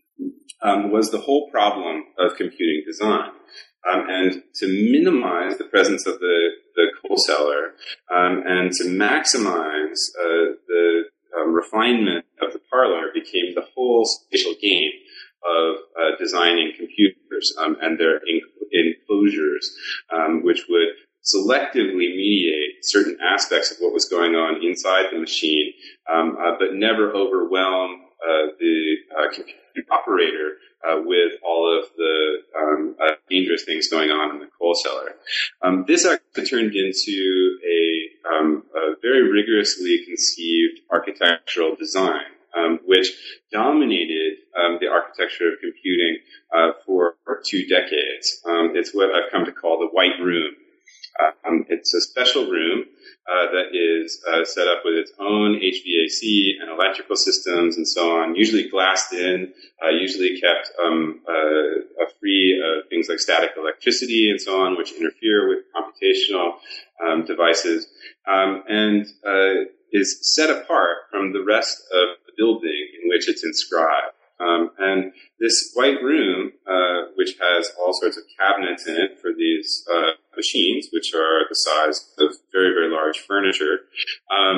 [SPEAKER 2] um, was the whole problem of computing design. Um, and to minimize the presence of the, the coal cellar um, and to maximize uh, the um, refinement of the parlor became the whole spatial game of uh, designing computers um, and their en- enclosures, um, which would selectively mediate certain aspects of what was going on inside the machine, um, uh, but never overwhelm uh, the uh, computer operator uh, with all of the um, uh, dangerous things going on in the coal cellar. Um, this actually turned into a, um, a very rigorously conceived architectural design, um, which dominated um, the architecture of computing uh, for, for two decades. Um, it's what I've come to call the white room. Um, it's a special room uh, that is uh, set up with its own H V A C and electrical systems and so on, usually glassed in, uh, usually kept um, uh, free of things like static electricity and so on, which interfere with computational um, devices, um, and uh, is set apart from the rest of the building in which it's inscribed. Um, and this white room, uh, which has all sorts of cabinets in it for these uh, machines, which are the size of very, very large furniture, um,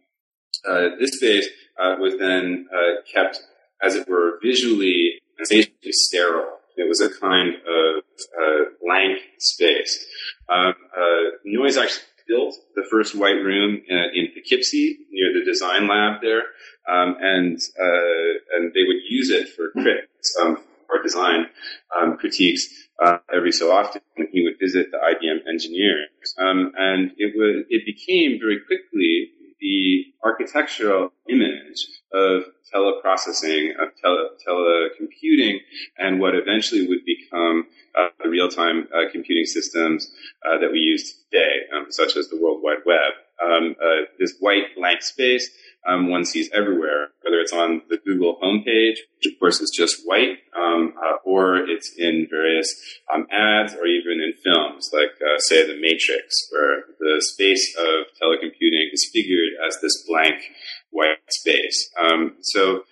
[SPEAKER 2] uh, this space uh, was then uh, kept, as it were, visually and spatially sterile. It was a kind of uh, blank space. Um, uh, Noyes actually built the first white room uh, in Poughkeepsie near the design lab there. Um, and uh, and they would use it for critics um, or design um, critiques uh, every so often. He would visit the I B M engineers, um, and it was it became very quickly the architectural image of teleprocessing, of tele, telecomputing, and what eventually would become uh, the real-time uh, computing systems uh, that we use today, um, such as the World Wide Web. Um, uh, this white blank space um, one sees everywhere, whether it's on the Google homepage, which of course is just white, um, uh, or it's in various um, ads or even in films, like, uh, say, The Matrix, where the space of telecomputing is figured as this blank white space. Um, so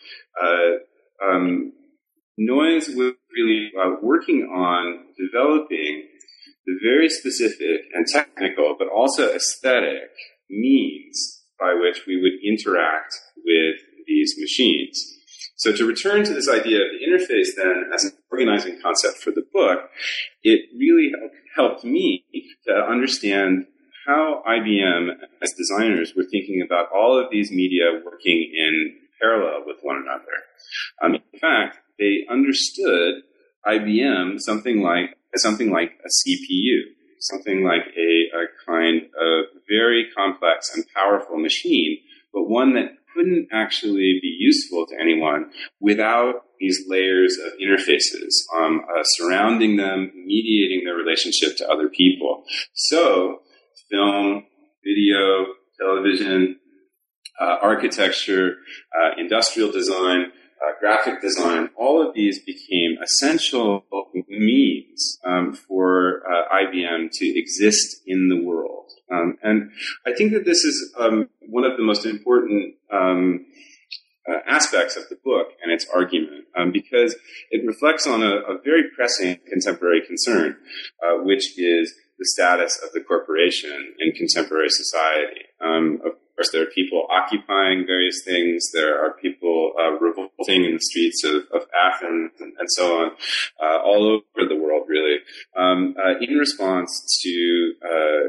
[SPEAKER 2] uh, um, Noyes was really uh, working on developing the very specific and technical, but also aesthetic means by which we would interact with these machines. So to return to this idea of the interface then as an organizing concept for the book, it really helped me to understand how I B M as designers were thinking about all of these media working in parallel with one another. Um, in fact, they understood I B M something like something like a C P U, something like a, a kind of very complex and powerful machine, but one that couldn't actually be useful to anyone without these layers of interfaces um, uh, surrounding them, mediating their relationship to other people. So film, video, television, uh, architecture, uh, industrial design, Uh, graphic design, all of these became essential means um, for uh, I B M to exist in the world. Um, and I think that this is um, one of the most important um, uh, aspects of the book and its argument, um, because it reflects on a, a very pressing contemporary concern, uh, which is the status of the corporation in contemporary society. Um, of course, there are people occupying various things. There are people uh, revolting in the streets of, of Athens and, and so on, uh, all over the world, really, um, uh, in response to uh,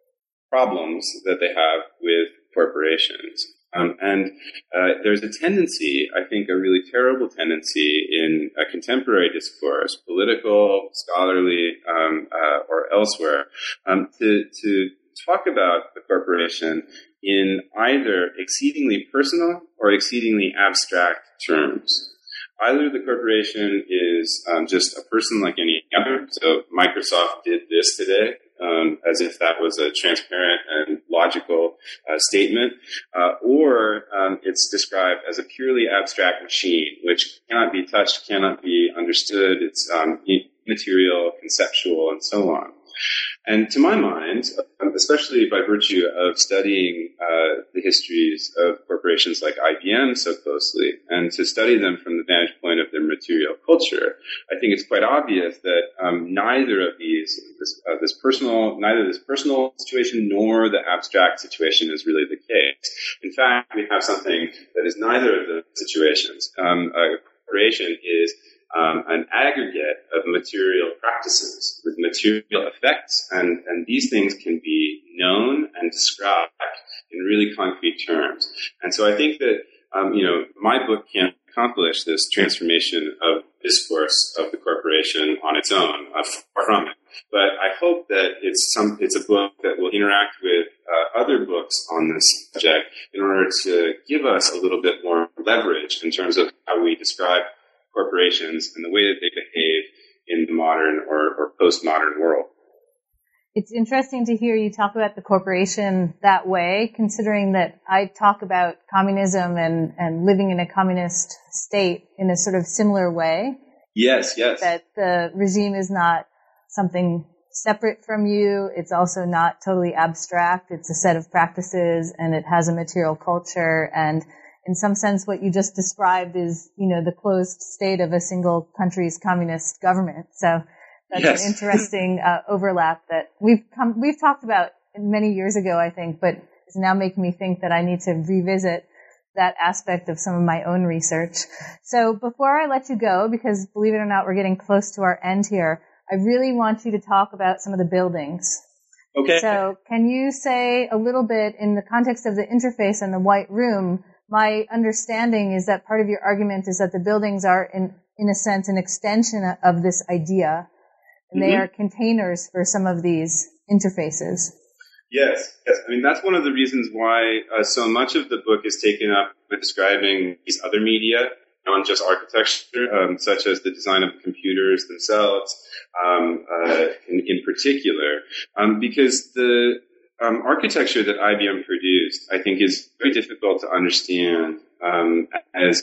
[SPEAKER 2] problems that they have with corporations. Um, and uh, there's a tendency, I think, a really terrible tendency in a contemporary discourse, political, scholarly, um, uh, or elsewhere, um, to to talk about the corporation in either exceedingly personal or exceedingly abstract terms. Either the corporation is um, just a person like any other, so Microsoft did this today, um, as if that was a transparent and logical uh, statement, uh, or um, it's described as a purely abstract machine, which cannot be touched, cannot be understood, it's um, immaterial, conceptual, and so on. And to my mind, especially by virtue of studying uh, the histories of corporations like I B M so closely, and to study them from the vantage point of their material culture, I think it's quite obvious that um, neither of these, this, uh, this personal, neither this personal situation nor the abstract situation is really the case. In fact, we have something that is neither of the situations. Um, a corporation is Um, an aggregate of material practices with material effects, and, and these things can be known and described in really concrete terms. And so I think that, um, you know, my book can't accomplish this transformation of discourse of the corporation on its own, uh, far from it. But I hope that it's some, it's a book that will interact with uh, other books on this subject in order to give us a little bit more leverage in terms of how we describe corporations and the way that they behave in the modern or, or postmodern world.
[SPEAKER 1] It's interesting to hear you talk about the corporation that way, considering that I talk about communism and, and living in a communist state in a sort of similar way.
[SPEAKER 2] Yes, yes.
[SPEAKER 1] That the regime is not something separate from you. It's also not totally abstract. It's a set of practices, and it has a material culture, and in some sense, what you just described is, you know, the closed state of a single country's communist government. So that's yes. an interesting uh, overlap that we've come, we've talked about many years ago, I think, but it's now making me think that I need to revisit that aspect of some of my own research. So before I let you go, because believe it or not, we're getting close to our end here, I really want you to talk about some of the buildings.
[SPEAKER 2] Okay.
[SPEAKER 1] So can you say a little bit in the context of the interface and the White Room? My understanding is that part of your argument is that the buildings are, in, in a sense, an extension of this idea, and mm-hmm. they are containers for some of these interfaces.
[SPEAKER 2] Yes, yes. I mean, that's one of the reasons why uh, so much of the book is taken up with describing these other media, not just architecture, um, such as the design of computers themselves, um, uh, in, in particular, um, because the um, architecture that I B M produced, I think, is very difficult to understand um, as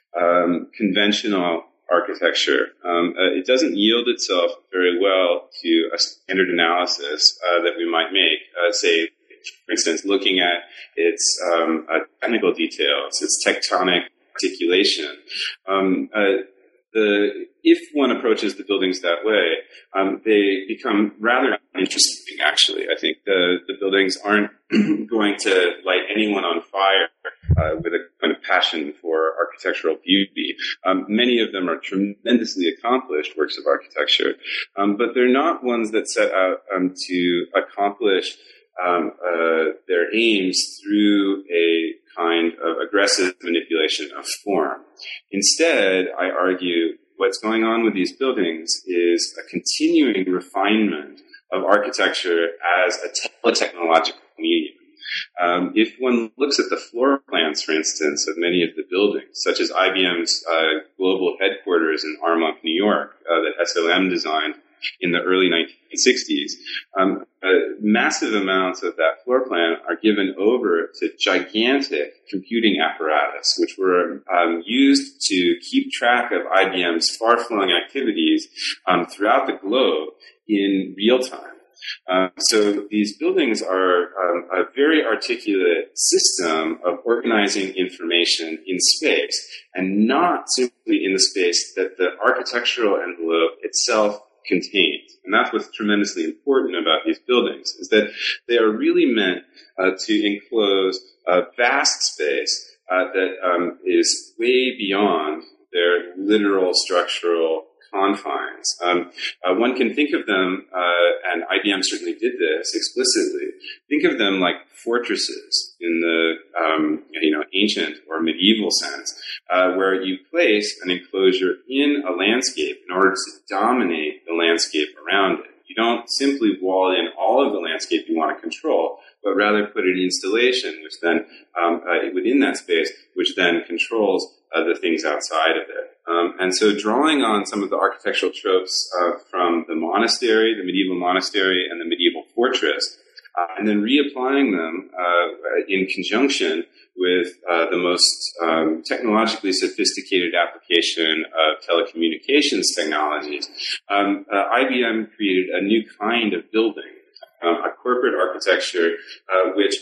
[SPEAKER 2] um, conventional architecture. Um, uh, it doesn't yield itself very well to a standard analysis uh, that we might make, uh, say, for instance, looking at its um, uh, technical details, its tectonic articulation. Um, uh, the, if one approaches the buildings that way, um, they become rather interesting, actually. I think the, the buildings aren't going to light anyone on fire uh, with a kind of passion for architectural beauty. Um, many of them are tremendously accomplished works of architecture, um, but they're not ones that set out um, to accomplish Um, uh, their aims through a kind of aggressive manipulation of form. Instead, I argue what's going on with these buildings is a continuing refinement of architecture as a technological medium. Um, if one looks at the floor plans, for instance, of many of the buildings, such as I B M's uh, global headquarters in Armonk, New York, uh, that S O M designed in the early nineteen sixties, um, uh, massive amounts of that floor plan are given over to gigantic computing apparatus, which were um, used to keep track of I B M's far-flung activities um, throughout the globe in real time. Uh, so these buildings are um, a very articulate system of organizing information in space, and not simply in the space that the architectural envelope itself contains. And that's what's tremendously important about these buildings, is that they are really meant uh, to enclose a vast space uh, that um, is way beyond their literal structural confines. Um, uh, one can think of them, uh, and I B M certainly did this explicitly, think of them like fortresses in the um, you know ancient or medieval sense, uh, where you place an enclosure in a landscape in order to dominate the landscape around it. You don't simply wall in all of the landscape you want to control, but rather put an installation which then, um, uh, within that space, which then controls uh, the things outside of it. Um, and so drawing on some of the architectural tropes uh, from the monastery, the medieval monastery, and the medieval fortress, uh, and then reapplying them uh, in conjunction with uh, the most um, technologically sophisticated application of telecommunications technologies, um, uh, I B M created a new kind of building, uh, a corporate architecture uh, which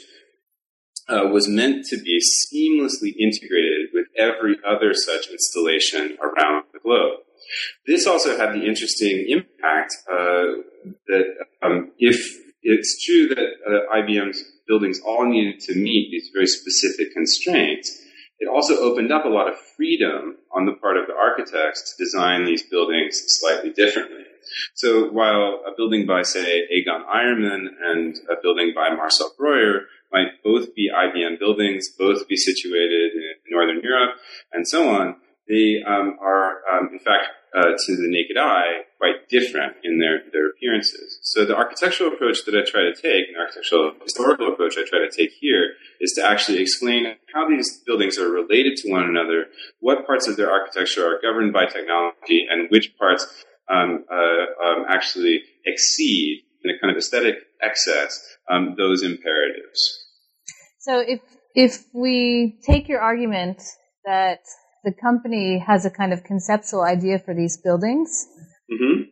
[SPEAKER 2] uh, was meant to be seamlessly integrated with every other such installation around the globe. This also had the interesting impact uh, that um, if it's true that uh, I B M's buildings all needed to meet these very specific constraints, it also opened up a lot of freedom on the part of the architects to design these buildings slightly differently. So while a building by, say, Egon Eiermann and a building by Marcel Breuer might both be I B M buildings, both be situated in Northern Europe, and so on, they um, are, um, in fact, uh, to the naked eye, quite different in their, their appearances. So the architectural approach that I try to take, an architectural historical approach I try to take here, is to actually explain how these buildings are related to one another, what parts of their architecture are governed by technology, and which parts um, uh, um, actually exceed, in a kind of aesthetic excess, um, those imperatives.
[SPEAKER 1] So if if we take your argument that the company has a kind of conceptual idea for these buildings,
[SPEAKER 2] mm-hmm.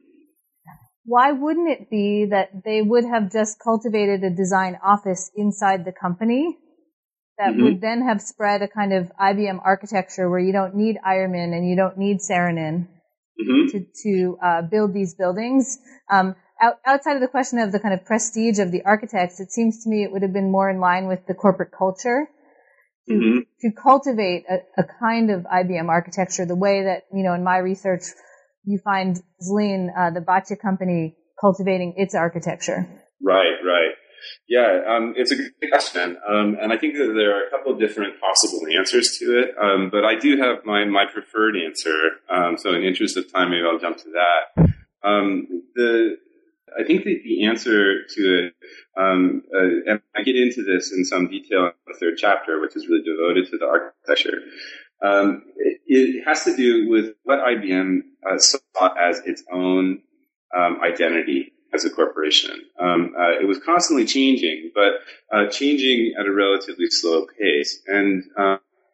[SPEAKER 1] why wouldn't it be that they would have just cultivated a design office inside the company that mm-hmm. would then have spread a kind of I B M architecture where you don't need Eiermann and you don't need Saarinen mm-hmm. to, to uh, build these buildings? Um, out, outside of the question of the kind of prestige of the architects, it seems to me it would have been more in line with the corporate culture to,
[SPEAKER 2] mm-hmm.
[SPEAKER 1] to cultivate a, a kind of I B M architecture the way that, you know, in my research, you find Zlin, uh, the Batya company, cultivating its architecture.
[SPEAKER 2] Right, right. Yeah, um, it's a good question. Um, and I think that there are a couple of different possible answers to it. Um, but I do have my, my preferred answer. Um, so in the interest of time, maybe I'll jump to that. Um, the, I think that the answer to it, um, uh, and I get into this in some detail in the third chapter, which is really devoted to the architecture. Um, it, it has to do with what I B M uh, saw as its own um, identity as a corporation. Um, uh, it was constantly changing, but uh, changing at a relatively slow pace. And uh,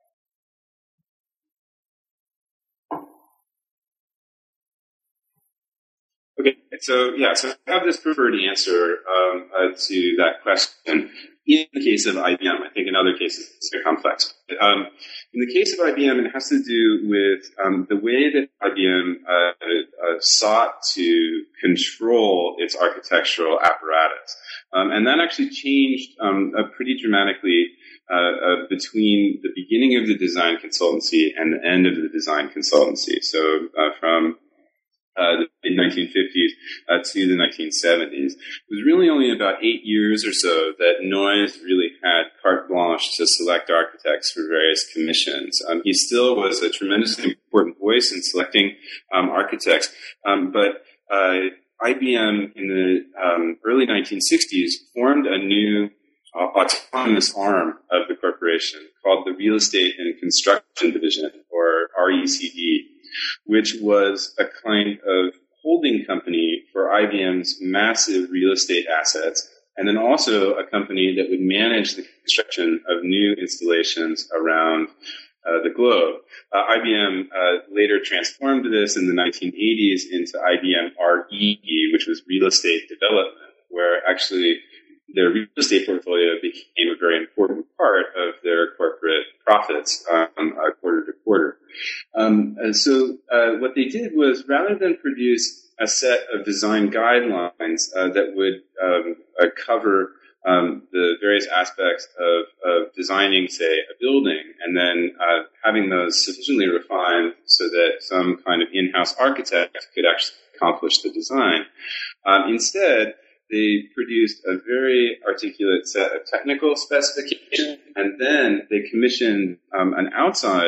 [SPEAKER 2] Okay, so yeah, so I have this preferred answer um, uh, to that question. In the case of I B M, I think in other cases it's very complex. Um, in the case of I B M, it has to do with um, the way that I B M uh, uh, sought to control its architectural apparatus. Um, and that actually changed um, uh, pretty dramatically uh, uh, between the beginning of the design consultancy and the end of the design consultancy. So uh, from Uh, the mid nineteen fifties uh, to the nineteen seventies. It was really only about eight years or so that Noyes really had carte blanche to select architects for various commissions. Um, he still was a tremendously important voice in selecting um, architects, um, but uh, I B M in the um, early nineteen sixties formed a new uh, autonomous arm of the corporation called the Real Estate and Construction Division, or R E C D, which was a kind of holding company for I B M's massive real estate assets, and then also a company that would manage the construction of new installations around uh, the globe. Uh, I B M uh, later transformed this in the nineteen eighties into I B M R E E, which was Real Estate Development, where actually their real estate portfolio became a very important part of their corporate profits um, uh, quarter to quarter. Um, and so uh, what they did was, rather than produce a set of design guidelines uh, that would um, uh, cover um, the various aspects of, of designing, say, a building, and then uh, having those sufficiently refined so that some kind of in-house architect could actually accomplish the design, um, instead, they produced a very articulate set of technical specifications, and then they commissioned um, an outside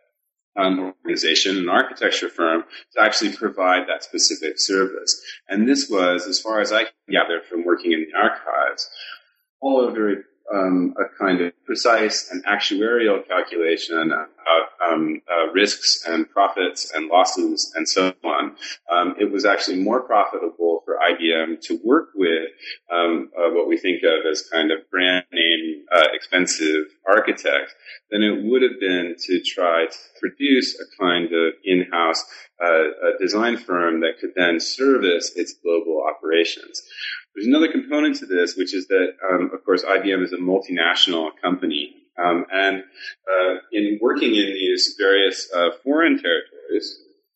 [SPEAKER 2] um, organization, an architecture firm, to actually provide that specific service. And this was, as far as I can gather from working in the archives, all a very um, a kind of precise and actuarial calculation of um, uh, risks and profits and losses and so on. Um, it was actually more profitable for I B M to work with um, uh, what we think of as kind of brand name uh, expensive architects than it would have been to try to produce a kind of in-house uh, a design firm that could then service its global operations. There's another component to this, which is that, um, of course, I B M is a multinational company. Um, and uh, in working in these various uh, foreign territories,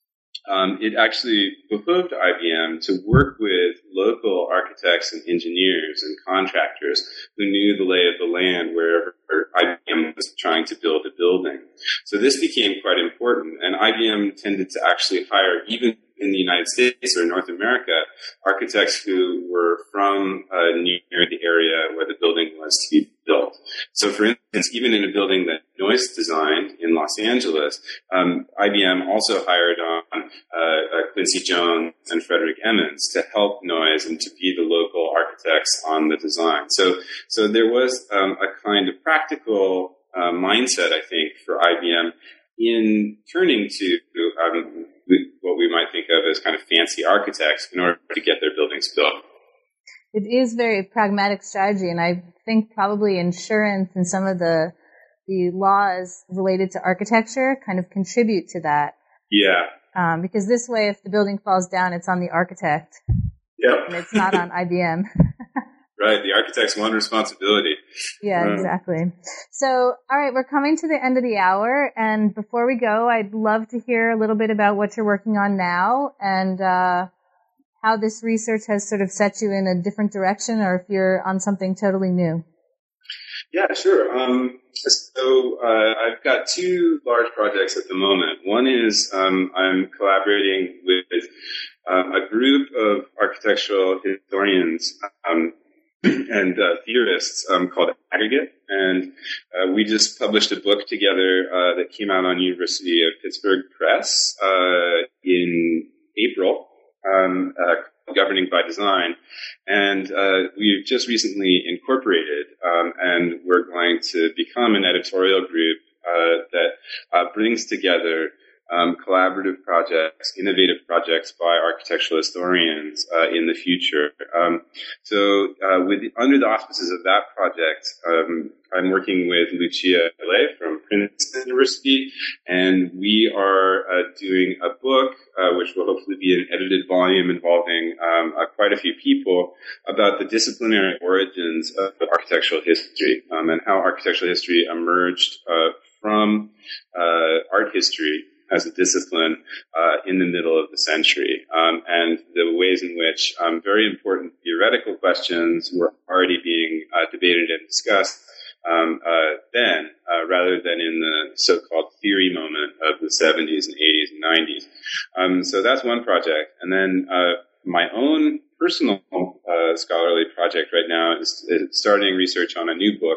[SPEAKER 2] um, it actually behooved I B M to work with local architects and engineers and contractors who knew the lay of the land wherever I B M was trying to build a building. So this became quite important, and I B M tended to actually hire, even in the United States or North America, architects who were from uh, near the area where the building was to be built. So, for instance, even in a building that Noyes designed in Los Angeles, um, I B M also hired on uh, uh, Quincy Jones and Frederick Emmons to help Noyes and to be the local architects on the design. So, so there was um, a kind of practical uh, mindset, I think, for I B M in turning to um, what we might think of as kind of fancy architects in order to get their buildings built.
[SPEAKER 1] It is very pragmatic strategy, and I think probably insurance and some of the the laws related to architecture kind of contribute to that.
[SPEAKER 2] Yeah.
[SPEAKER 1] Um, because this way, if the building falls down, it's on the architect.
[SPEAKER 2] Yep.
[SPEAKER 1] And it's not on I B M.
[SPEAKER 2] Right, the architect's one responsibility.
[SPEAKER 1] Yeah, um, exactly. So, all right, we're coming to the end of the hour, and before we go, I'd love to hear a little bit about what you're working on now, and uh, how this research has sort of set you in a different direction, or if you're on something totally new.
[SPEAKER 2] Yeah, sure. Um, so uh, I've got two large projects at the moment. One is um, I'm collaborating with um, a group of architectural historians um, and uh, theorists um, called Aggregate, and uh, we just published a book together uh, that came out on University of Pittsburgh Press uh, in April, um, uh, Governing by Design, and uh, we've just recently incorporated, um, and we're going to become an editorial group uh, that uh, brings together um, collaborative projects, innovative projects by architectural historians uh, in the future. Um, so uh, with under the auspices of that project, um, I'm working with Lucia Ley from Princeton University, and we are uh, doing a book, uh, which will hopefully be an edited volume involving um, uh, quite a few people, about the disciplinary origins of architectural history um, and how architectural history emerged uh, from uh, art history as a discipline uh, in the middle of the century, um, and the ways in which um, very important theoretical questions were already being uh, debated and discussed um, uh, then, uh, rather than in the so-called theory moment of the seventies and eighties and nineties. Um, so that's one project. And then uh, my own personal uh, scholarly project right now is, is starting research on a new book,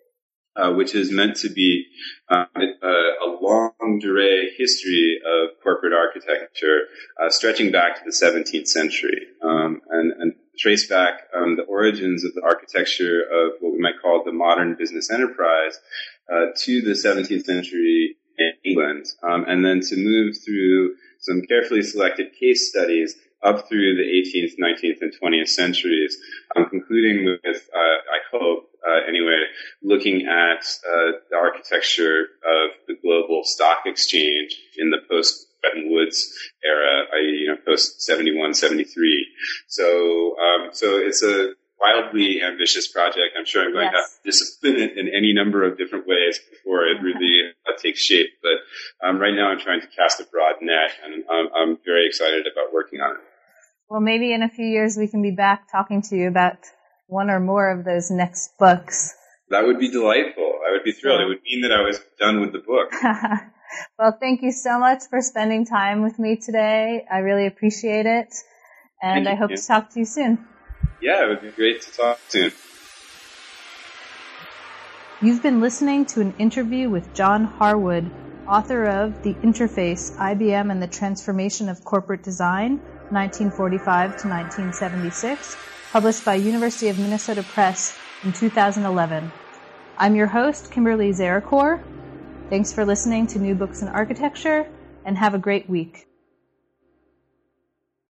[SPEAKER 2] Uh, which is meant to be uh, a, a longue durée history of corporate architecture, uh, stretching back to the seventeenth century, um, and, and trace back um, the origins of the architecture of what we might call the modern business enterprise uh, to the seventeenth century in England, um, and then to move through some carefully selected case studies up through the eighteenth, nineteenth, and twentieth centuries, um, concluding with, uh, I hope, uh, anyway, looking at uh, the architecture of the global stock exchange in the post-Bretton Woods era, that is, you know, post seventy-one, seventy-three. So, um, so it's a wildly ambitious project. I'm sure I'm going yes. to have to discipline it in any number of different ways before it really uh, takes shape. But um, right now I'm trying to cast a broad net, and um, I'm very excited about working on it.
[SPEAKER 1] Well, maybe in a few years we can be back talking to you about one or more of those next books.
[SPEAKER 2] That would be delightful. I would be thrilled. It would mean that I was done with the book.
[SPEAKER 1] Well, thank you so much for spending time with me today. I really appreciate it. And I hope to talk to you soon.
[SPEAKER 2] Yeah, it would be great to talk soon.
[SPEAKER 1] You've been listening to an interview with John Harwood, author of The Interface, I B M and the Transformation of Corporate Design, nineteen forty-five to nineteen seventy-six, published by University of Minnesota Press in two thousand eleven. I'm your host, Kimberly Zarecor. Thanks for listening to New Books in Architecture, and have a great week.